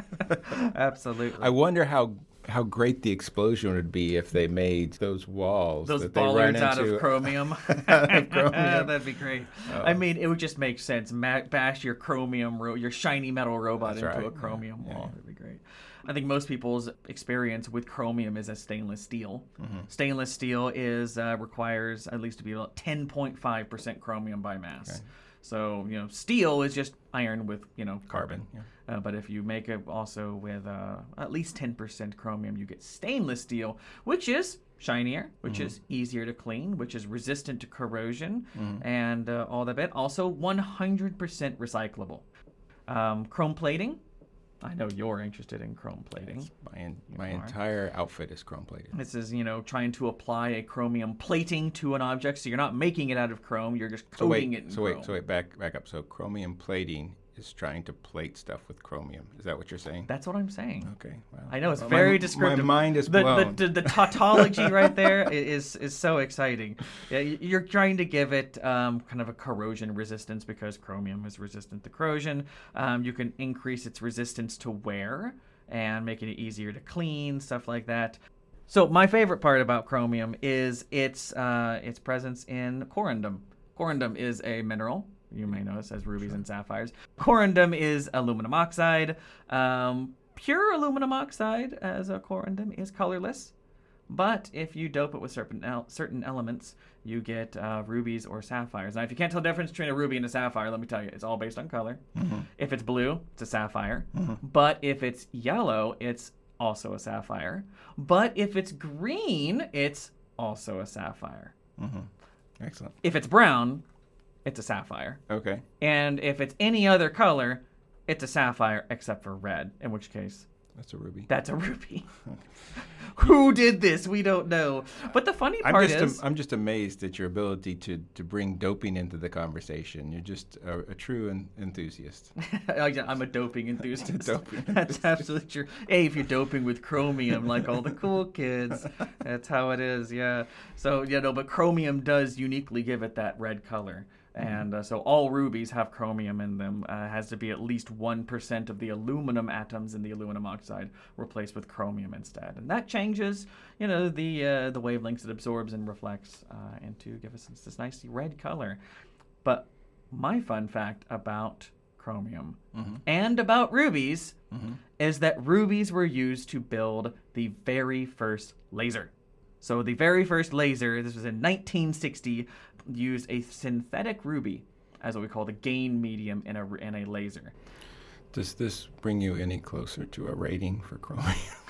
Absolutely. I wonder how how great the explosion would be if they made those walls Those that they run bollards out into. of chromium. Out of chromium. That'd be great. I mean, it would just make sense. Ma- bash your chromium, ro- your shiny metal robot That's into right. a chromium Yeah, wall. yeah. That'd be great. I think most people's experience with chromium is as stainless steel. Mm-hmm. Stainless steel is uh, requires at least to be about ten point five percent chromium by mass. Okay. So, you know, steel is just iron with, you know, carbon. Carbon, Uh, but if you make it also with uh, at least ten percent chromium, you get stainless steel, which is shinier, which is easier to clean, which is resistant to corrosion, and uh, all that bit. Also, one hundred percent recyclable. Um, chrome plating. I know you're interested in chrome plating. My, en- my are. entire outfit is chrome plated. This is, you know, trying to apply a chromium plating to an object, so you're not making it out of chrome, you're just So coating wait, it in so chrome. wait, so wait, back back up. So chromium plating is trying to plate stuff with chromium. Is that what you're saying? That's what I'm saying. Okay. Wow. I know, it's My- very my, descriptive. My mind is the, blown. The, the, the tautology right there is is so exciting. Yeah, y- you're trying to give it um, kind of a corrosion resistance because chromium is resistant to corrosion. Um, you can increase its resistance to wear and making it easier to clean, stuff like that. So my favorite part about chromium is its uh, its presence in corundum. Corundum is a mineral. You may know it says rubies and sapphires. Corundum is aluminum oxide. Um, pure aluminum oxide as a corundum is colorless, but if you dope it with certain el- certain elements, you get uh, rubies or sapphires. Now, if you can't tell the difference between a ruby and a sapphire, let me tell you, it's all based on color. Mm-hmm. If it's blue, it's a sapphire. But if it's yellow, it's also a sapphire. But if it's green, it's also a sapphire. Excellent. If it's brown, it's a sapphire. Okay. And if it's any other color, it's a sapphire except for red, in which case That's a ruby. That's a ruby. Who did this? We don't know. But the funny I'm part just is... am, I'm just amazed at your ability to, to bring doping into the conversation. You're just a, a true en- enthusiast. I'm a doping enthusiast. A doping That's enthusiast. absolutely true. Hey, if you're doping with chromium like all the cool kids, that's how it is, yeah. So, you know, but chromium does uniquely give it that red color. And uh, so all rubies have chromium in them. Uh, has to be at least one percent of the aluminum atoms in the aluminum oxide replaced with chromium instead. And that changes, you know, the uh, the wavelengths it absorbs and reflects uh, into give us this, this nice red color. But my fun fact about chromium mm-hmm. and about rubies mm-hmm. is that rubies were used to build the very first laser. So the very first laser, this was in nineteen sixty, used a synthetic ruby as what we call the gain medium in a, in a laser. Does this bring you any closer to a rating for chromium?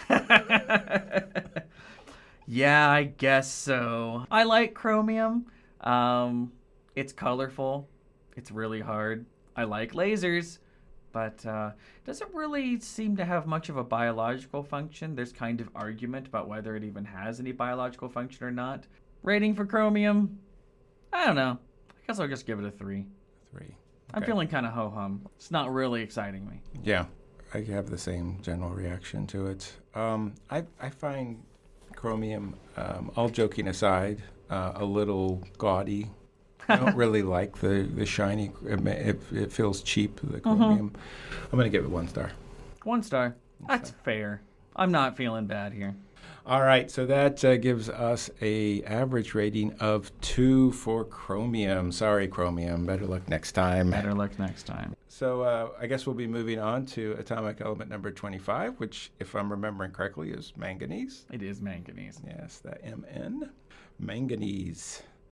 Yeah, I guess so. I like chromium. Um, it's colorful. It's really hard. I like lasers. But uh, it doesn't really seem to have much of a biological function. There's kind of argument about whether it even has any biological function or not. Rating for chromium? I don't know. I guess I'll just give it a three. Three. Okay. I'm feeling kind of ho-hum. It's not really exciting me. Yeah, I have the same general reaction to it. Um, I, I find chromium, um, all joking aside, uh, a little gaudy. I don't really like the, the shiny, it, it feels cheap, the chromium. Mm-hmm. I'm going to give it one star. One star. One That's star. fair. I'm not feeling bad here. All right, so that uh, gives us a average rating of two for chromium. Sorry, chromium. Better luck next time. Better luck next time. So uh, I guess we'll be moving on to atomic element number twenty-five, which, if I'm remembering correctly, is manganese. It is manganese. Yes, that M N. Manganese.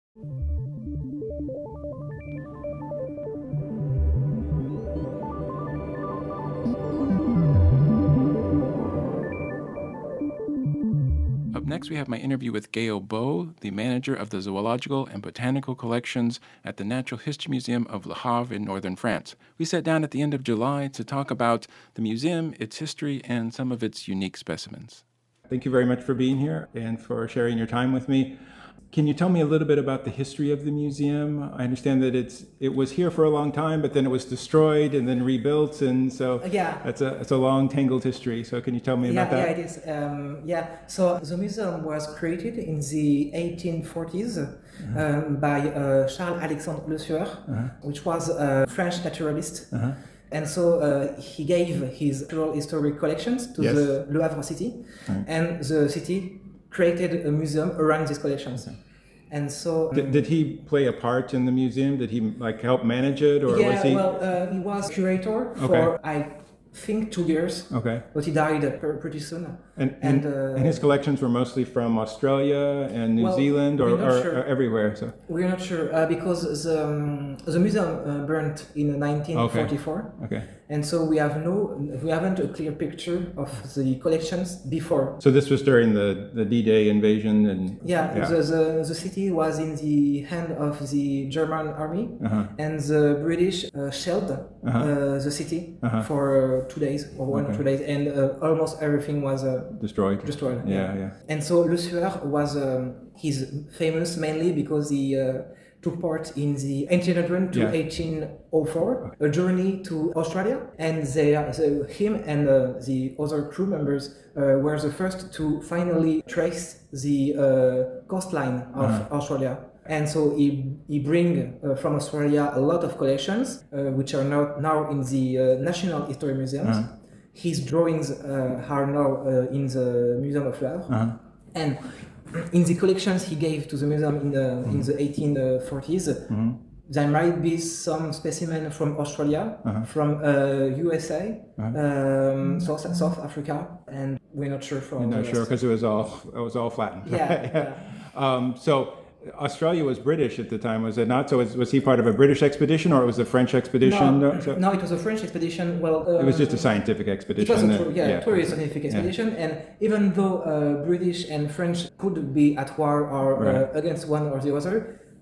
Up next, we have my interview with Gail Beau, the manager of the Zoological and Botanical Collections at the Natural History Museum of Le Havre in northern France. We sat down at the end of July to talk about the museum, its history, and some of its unique specimens. Thank you very much for being here and for sharing your time with me. Can you tell me a little bit about the history of the museum? I understand that it's it was here for a long time, but then it was destroyed and then rebuilt, and so yeah, that's a it's a long tangled history. So can you tell me yeah, about that? Yeah, it is. Um, yeah, so the museum was created in the eighteen forties uh-huh. um, by uh, Charles Alexandre Le Sueur, uh-huh. which was a French naturalist. Uh-huh. And so uh, he gave his natural historic collections to yes. the Le Havre city, right. and the city created a museum around these collections. Okay. And so... Um, did, did he play a part in the museum? Did he like help manage it? Or yeah, was he... well, uh, he was curator for, okay. I think, two years. Okay. But he died uh, pretty soon. And and, and, uh, and his collections were mostly from Australia and New well, Zealand or, or, sure. or everywhere? So We're not sure uh, because the, um, the museum uh, burnt in nineteen forty-four. Okay. okay. And so we have no, we haven't a clear picture of the collections before. So this was during the, the D-Day invasion, and yeah, yeah. The, the the city was in the hand of the German army, uh-huh. and the British uh, shelled uh-huh. uh, the city uh-huh. for uh, two days or one okay. or two days, and uh, almost everything was uh, destroyed. Destroyed. Yeah, yeah. yeah. And so Le Sueur was um, he's famous mainly because he. Uh, took part in the eighteen hundred to yeah. eighteen oh four, a journey to Australia, and they, so him and uh, the other crew members uh, were the first to finally trace the uh, coastline of uh-huh. Australia. And so he he bring uh, from Australia a lot of collections, uh, which are now, now in the uh, National History Museums. Uh-huh. His drawings uh, are now uh, in the Museum of Le Havre. Uh-huh. And in the collections he gave to the museum in the mm-hmm. in the eighteen forties, mm-hmm. there might be some specimen from Australia, uh-huh. from uh, U S A, uh-huh. um, South South Africa, and we're not sure from. You're not sure because it was all it was all flattened. Yeah. yeah. Um, so Australia was British at the time, was it not? So was, was he part of a British expedition, or it was a French expedition? No, so, no it was a French expedition. Well, um, it was just a scientific expedition. It was a yeah, yeah. tourist scientific expedition, yeah. and even though uh, British and French could be at war or right. uh, against one or the other,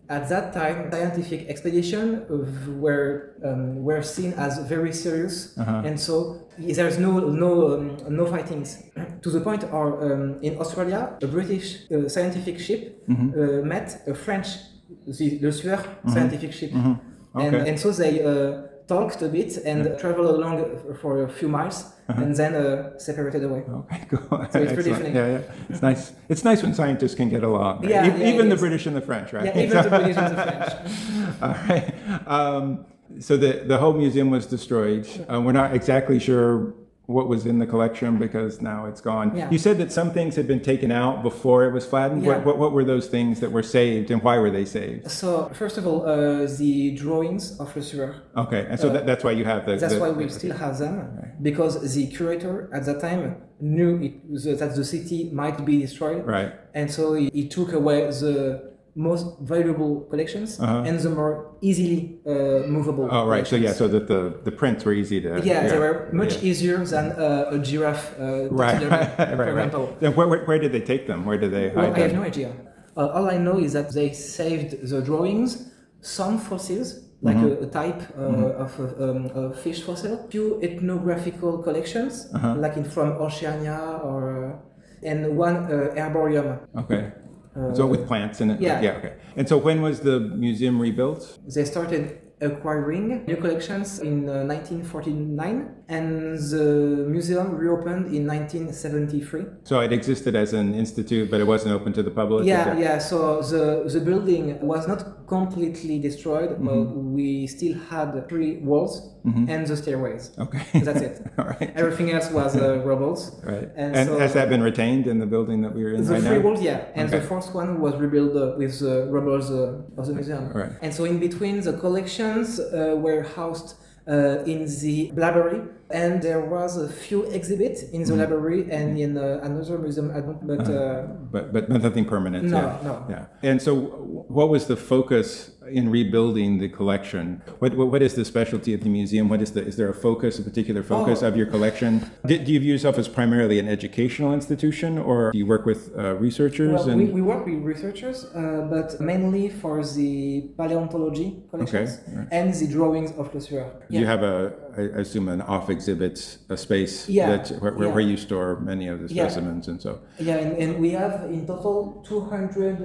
at that time, scientific expeditions were um, were seen as very serious, uh-huh. and so there's no no um, no fightings. To the point, or um, in Australia, a British uh, scientific ship mm-hmm. uh, met a French, the Le Sueur mm-hmm. scientific ship, mm-hmm. okay. and and so they uh, talked a bit and yeah. traveled along for a few miles. Uh-huh. And then uh, separated away. Okay, cool. So it's pretty funny. Yeah, yeah. It's nice. It's nice when scientists can get along. Right? Yeah, e- yeah, even the is. British and the French, right? Yeah, even the British and the French. All right. Um, so the the whole museum was destroyed. Uh, we're not exactly sure what was in the collection because now it's gone. Yeah. You said that some things had been taken out before it was flattened. Yeah. What, what, what were those things that were saved and why were they saved? So first of all, uh, the drawings of Le Sueur. Okay, and so uh, that, that's why you have the... That's the, why we still have them, right. Because the curator at that time knew it was, that the city might be destroyed. Right. And so he, he took away the most valuable collections uh-huh. and the more easily uh, movable. Oh, right. So yeah, so that the, the prints were easy to. Yeah, yeah. They were much yeah. easier than uh, a giraffe. Uh, right, right, for right, example. Right. Then where, where, where did they take them? Where did they hide well, them? I have no idea. Uh, all I know is that they saved the drawings, some fossils, like mm-hmm. a, a type uh, mm-hmm. of a, um, a fish fossil, few ethnographical collections, uh-huh. like in from Oceania, or uh, and one uh, herbarium. Okay. Uh, so with plants in it? Yeah. Yeah, okay. And so when was the museum rebuilt? They started acquiring new collections in uh, nineteen forty-nine, and the museum reopened in nineteen seventy-three. So it existed as an institute, but it wasn't open to the public? Yeah, yeah. So the, the building was not completely destroyed. Mm-hmm. But we still had three walls mm-hmm. and the stairways. Okay. That's it. All right. Everything else was uh, rubble. Right. And, and so has that been retained in the building that we were in the right three now? walls, yeah. And okay. the fourth one was rebuilt uh, with the rubble uh, of the museum. Right. And so in between, the collections uh, were housed uh, in the library, and there was a few exhibits in the mm-hmm. library and in uh, another museum, I don't, but, uh, uh, but but nothing permanent. No, yeah. no. Yeah. And so, what was the focus in rebuilding the collection? What what, what is the specialty of the museum? What is the is there a focus, a particular focus oh. of your collection? Do, do you view yourself as primarily an educational institution, or do you work with uh, researchers? Well, and... we, we work with researchers, uh, but mainly for the paleontology collections okay. right. and the drawings of Le Sueur. Yeah. You have a, I assume, an off exhibit, a space yeah. that where, where, yeah. where you store many of the specimens, yeah. and so. Yeah, and, and we have in total two hundred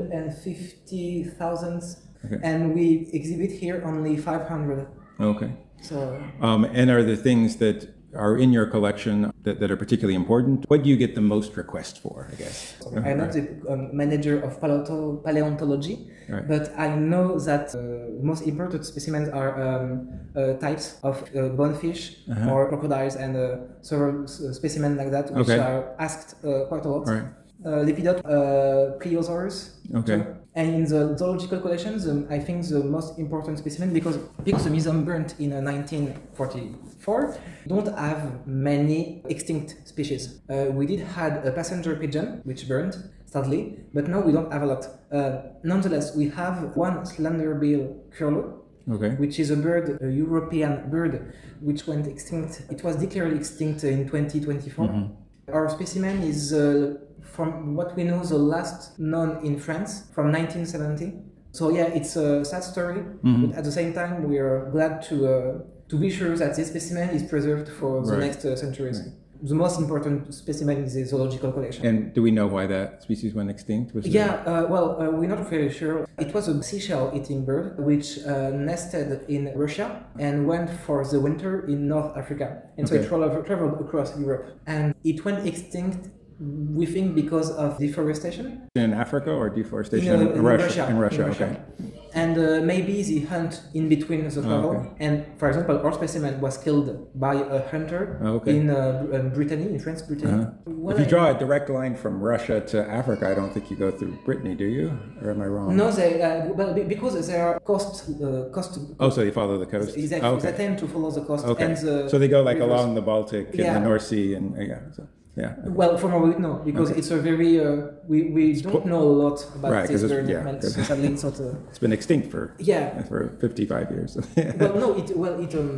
fifty thousand. Okay. And we exhibit here only five hundred. Okay. So. Um, and are the things that are in your collection that, that are particularly important? What do you get the most requests for, I guess? I'm right. not the um, manager of paleonto- paleontology, right. but I know that uh, most important specimens are um, uh, types of uh, bonefish uh-huh. or crocodiles and uh, several specimens like that, which okay. are asked uh, quite a lot. Right. Uh, Lepidopterus, uh, Pliosaurus. Okay. Too. And in the zoological collections, um, I think the most important specimen, because because the museum burnt in uh, nineteen forty-four, don't have many extinct species. Uh, we did had a passenger pigeon, which burned, sadly, but now we don't have a lot. Uh, nonetheless, we have one slender-bill curlew, okay. which is a bird, a European bird, which went extinct. It was declared extinct in twenty twenty-four. Mm-hmm. Our specimen is... Uh, from what we know, the last known in France from nineteen seventy. So yeah, it's a sad story, mm-hmm. but at the same time, we are glad to uh, to be sure that this specimen is preserved for the right. next uh, centuries. Right. The most important specimen is the zoological collection. And do we know why that species went extinct? Was yeah, uh, well, uh, we're not very sure. It was a seashell-eating bird which uh, nested in Russia and went for the winter in North Africa. And okay. so it traveled, traveled across Europe. And it went extinct, we think, because of deforestation. In Africa or deforestation? In, uh, in Russia. Russia. In Russia, in Russia. okay. And uh, maybe the hunt in between the travel. Oh, okay. And for example, our specimen was killed by a hunter oh, okay. in uh, Brittany, in France, Brittany. Uh-huh. If you I draw a direct line from Russia to Africa, I don't think you go through Brittany, do you? Or am I wrong? No, they uh, well because they are coast uh, coast. Oh, so they follow the coast. Exactly, oh, okay. they tend to follow the coast. Okay. And the so they go like rivers. Along the Baltic yeah. and the North Sea and yeah. So. Yeah. Well, from what we know, because okay. it's a very uh, we we don't know a lot about right, this bird. Yeah, and sadly, it's not. A, it's been extinct for yeah for fifty-five years. well, no, it well it um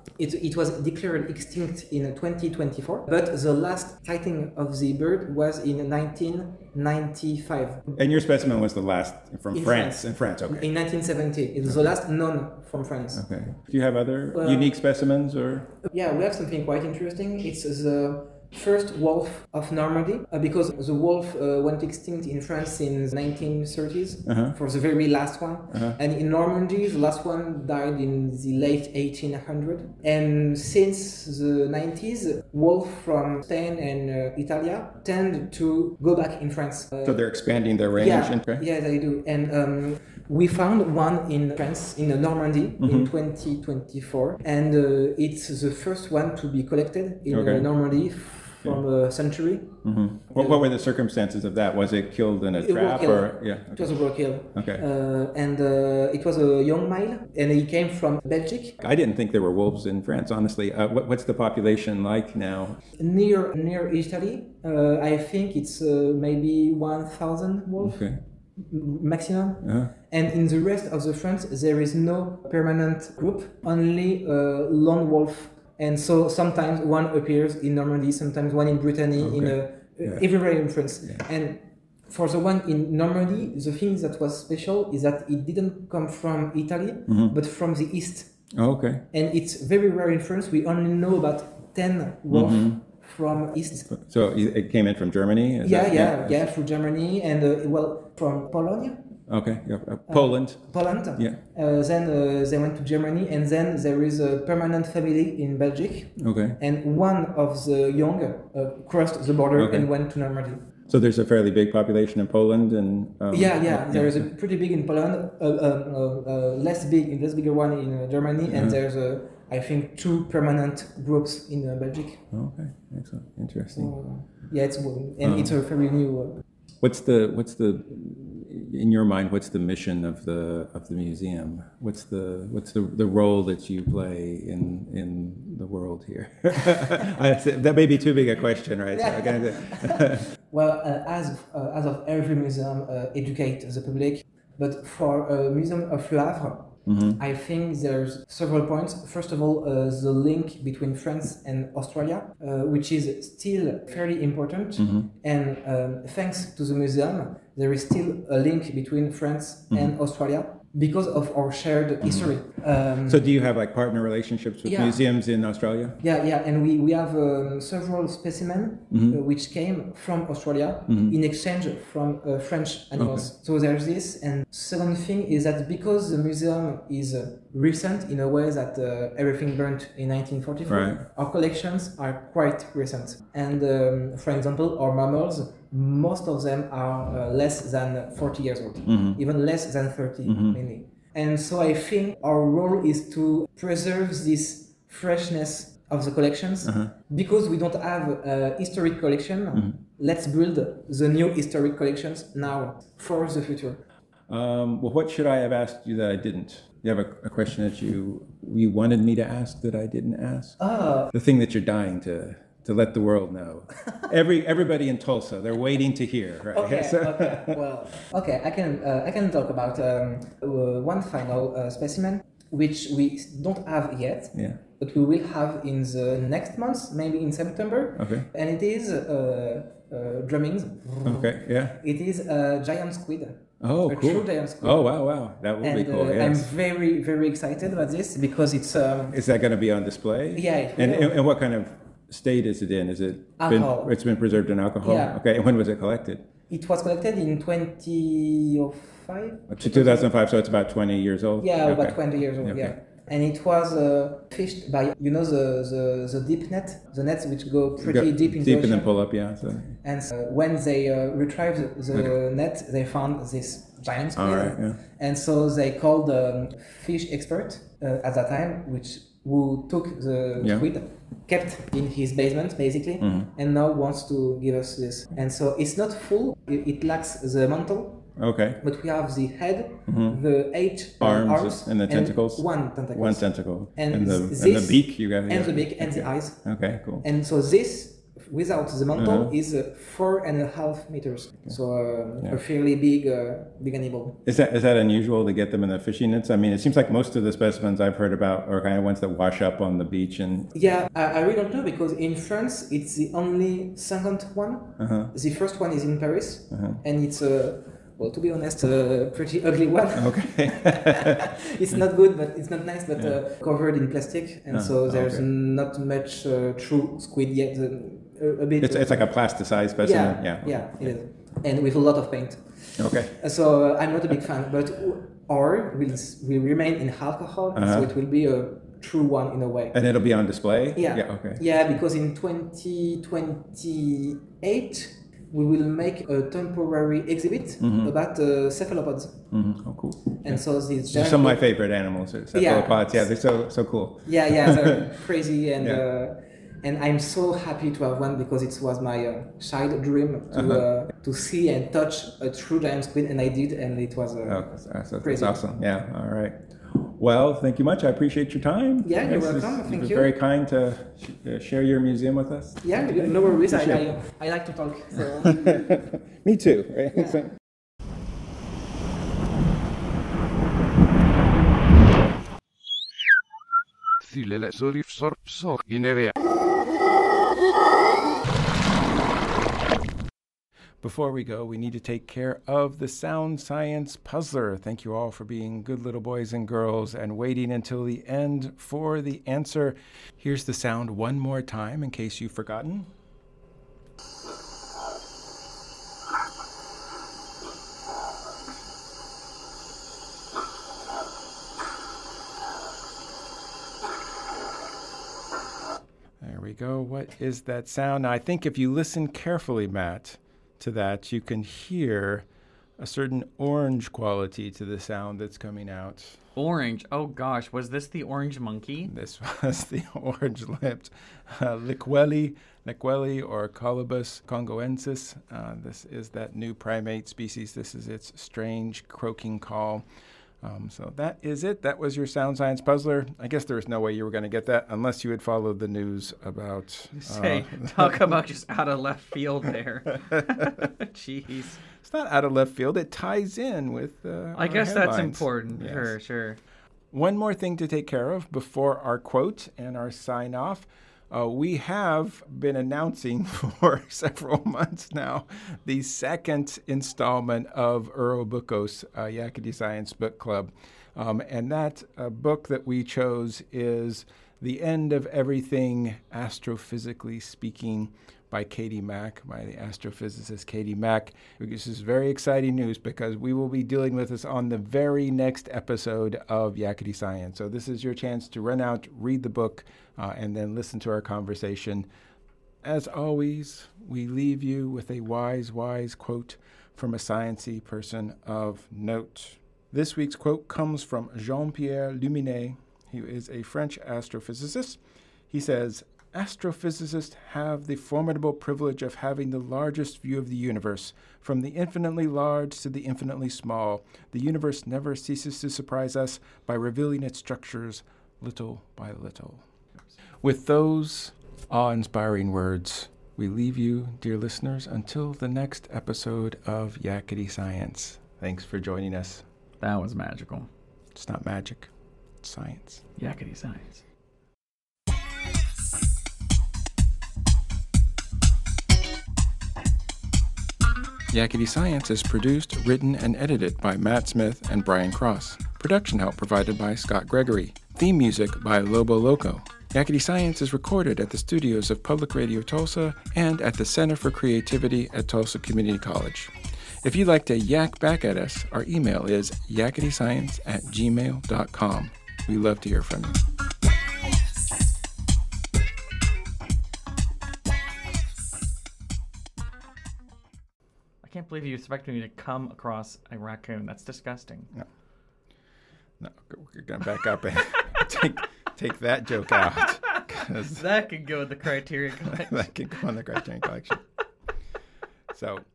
It, it was declared extinct in twenty twenty-four, but the last sighting of the bird was in nineteen ninety-five. And your specimen was the last from In France. France. In France, okay. In nineteen seventy. It was the last known from France. Okay. Do you have other Well- unique specimens or? Yeah, we have something quite interesting. It's the first wolf of Normandy, uh, because the wolf uh, went extinct in France in the nineteen thirties Uh-huh. for the very last one. Uh-huh. And in Normandy, the last one died in the late eighteen hundreds. And since the nineties, wolves from Spain and uh, Italy tend to go back in France. Uh, So they're expanding their range. yeah, Okay. yeah, they do. And um, we found one in France, in Normandy, Mm-hmm. in twenty twenty-four, and uh, it's the first one to be collected in Okay. uh, Normandy from a century. Mm-hmm. What, what were the circumstances of that? Was it killed in a It was trap killed. or? Yeah. It was a rock kill. Okay. Uh, and uh, it was a young male, and he came from Belgium. I didn't think there were wolves in France, honestly. Uh, what, what's the population like now? Near near Italy, uh, I think it's uh, maybe one thousand wolves Okay. maximum. Uh-huh. And in the rest of the France, there is no permanent group, only uh, lone wolf. And so sometimes one appears in Normandy, sometimes one in Brittany, in Okay. uh, Yeah. everywhere in France. Yeah. And for the one in Normandy, the thing that was special is that it didn't come from Italy, Mm-hmm. but from the east. Oh, okay. And it's very rare in France. We only know about ten wolves Mm-hmm. from east. So it came in from Germany? Is Yeah, that- yeah, yeah, through Germany and uh, well, from Poland. Okay. Yeah. Uh, Poland. Poland. Yeah. Uh, then uh, they went to Germany, and then there is a permanent family in Belgium. Okay. And one of the young uh, crossed the border Okay. and went to Normandy. So there's a fairly big population in Poland, and um, Yeah, yeah. There is a pretty big in Poland, uh, uh, uh, uh, less big, less bigger one in uh, Germany, and there's a, I think, two permanent groups in uh, Belgium. Okay, excellent, interesting. Uh, yeah, it's and it's a very new. Uh, What's the what's the in your mind? What's the mission of the of the museum? What's the what's the, the role that you play in in the world here? I, that may be too big a question, right? So I gotta, Well, uh, as uh, as of every museum, uh, educate the public. But for a museum of Le Havre, mm-hmm. I think there's several points. First of all, uh, the link between France and Australia, uh, which is still fairly important. Mm-hmm. And um, thanks to the museum, there is still a link between France Mm-hmm. and Australia because of our shared history. Um, So do you have like partner relationships with Yeah. museums in Australia? Yeah, yeah, and we, we have um, several specimens Mm-hmm. uh, which came from Australia in exchange from uh, French animals. So there's this, and second thing is that because the museum is uh, recent in a way that uh, everything burnt in nineteen forty-four, Right. our collections are quite recent. And um, for example, our mammals, most of them are uh, less than forty years old, even less than thirty mainly. And so I think our role is to preserve this freshness of the collections. Uh-huh. Because we don't have a historic collection, let's build the new historic collections now for the future. Um, well, what should I have asked you that I didn't? You have a, a question that you you wanted me to ask that I didn't ask? Ah, The thing that you're dying to to let the world know. Every everybody in Tulsa, they're waiting to hear, right? okay, So- okay, well, okay. I can uh, I can talk about um, uh, one final uh, specimen which we don't have yet, Yeah. but we will have in the next month, maybe in September. Okay. And it is uh, uh, drummings. Okay. Yeah. It is a giant squid. Oh, a cool. true giant squid. Oh, wow, wow. That will And be cool. uh, I'm Yes. very very excited about this because it's um, Is that going to be on display? Yeah, it And, will. and and what kind of state is it in? Is it Alcohol. been? It's been preserved in alcohol. Yeah. Okay. And when was it collected? it was collected in twenty oh five. To two thousand five. So it's about twenty years old. Yeah, Okay. about twenty years old. Okay. Yeah, and it was uh, fished by you know the, the the deep net, the nets which go pretty Go deep into deep the and then ocean. pull up. Yeah. So. And uh, when they uh, retrieved the Okay. net, they found this giant squid. All right. Yeah. And so they called the fish expert uh, at that time, which who took the Yeah. squid, kept in his basement basically, Mm-hmm. and now wants to give us this. And so it's not full; it, it lacks the mantle. Okay. But we have the head, the eight uh, Arms arms, and the tentacles? one tentacle, One tentacle. And and the this- and the beak. You got and the beak and the eyes. Okay. Cool. And so this without the mantle Uh-huh. is uh, four and a half meters. So uh, Yeah. a fairly big, uh, big animal. Is that is that unusual to get them in the fishing nets? I mean, it seems like most of the specimens I've heard about are kind of ones that wash up on the beach and. Yeah, I, I really don't know because in France it's the only second one. Uh-huh. The first one is in Paris, Uh-huh. and it's a, well, to be honest, a pretty ugly one. Okay. It's not good, but it's not nice, but uh, covered in plastic, and Ah, so there's okay. not much uh, true squid yet. Uh, a, a bit. It's it's like a plasticized specimen. yeah, Yeah. yeah, it is, and with a lot of paint. Okay. Uh, So uh, I'm not a big fan, but or will will remain in alcohol, Uh-huh. so it will be a true one in a way. And it'll be on display. Yeah. Yeah. Okay. Yeah, because in twenty twenty-eight we will make a temporary exhibit Mhm. about uh, cephalopods, Mm-hmm. Oh, cool. and so these These are giant. some of my favorite animals. are Cephalopods. Yeah. They're so so cool. Yeah, yeah, they're crazy, and Yeah. uh, and I'm so happy to have one because it was my uh, child dream to Uh-huh. uh, to see and touch a true giant squid, and I did, and it was. Uh, Oh, that's, that's, that's Crazy. awesome. Yeah. All right. Well, thank you much. I appreciate your time. Yeah, you're This is- welcome. Thank you've you. been very kind to sh- uh, share your museum with us. Yeah, no worries. I, Appreciate I, I like to talk. So. Me too. Right. So- Thylele sorif sorp sorg inere. Before we go, we need to take care of the Sound Science Puzzler. Thank you all for being good little boys and girls and waiting until the end for the answer. Here's the sound one more time in case you've forgotten. There we go. What is that sound? Now, I think if you listen carefully, Matt, to that, you can hear a certain orange quality to the sound that's coming out. Orange. Oh gosh, was this the orange monkey? This was the orange-lipped uh, Liqueli, Liqueli or Colobus congoensis. Uh, this is that new primate species. This is its strange croaking call. Um, so that is it. That was your Sound Science Puzzler. I guess there was no way you were going to get that unless you had followed the news about... Say, uh, talk about just out of left field there. Jeez. It's not out of left field. It ties in with uh, I our guess that's headlines. important. Yes. Sure, sure. One more thing to take care of before our quote and our sign off. Uh, we have been announcing for several months now the second installment of Urobukos uh, Yakety Science Book Club. Um, and that uh, book that we chose is The End of Everything, Astrophysically Speaking, by Katie Mack, by the astrophysicist Katie Mack. This is very exciting news because we will be dealing with this on the very next episode of Yakety Science. So this is your chance to run out, read the book, uh, and then listen to our conversation. As always, we leave you with a wise, wise quote from a sciencey person of note. This week's quote comes from Jean-Pierre Luminet. He is a French astrophysicist. He says, "Astrophysicists have the formidable privilege of having the largest view of the universe. From the infinitely large to the infinitely small, the universe never ceases to surprise us by revealing its structures little by little." With those awe-inspiring words, we leave you, dear listeners, until the next episode of Yakety Science. Thanks for joining us. That was magical. It's not magic, it's science. Yakety Science. Yakety Science is produced, written, and edited by Matt Smith and Brian Cross. Production help provided by Scott Gregory. Theme music by Lobo Loco. Yakety Science is recorded at the studios of Public Radio Tulsa and at the Center for Creativity at Tulsa Community College. If you'd like to yak back at us, our email is yaketyscience at gmail dot com. We love to hear from you. I can't believe you expected me to come across a raccoon. That's disgusting. No, we're going to back up and take, take that joke out. 'Cause That could go in the criteria collection. that could go on the Criterion Collection. So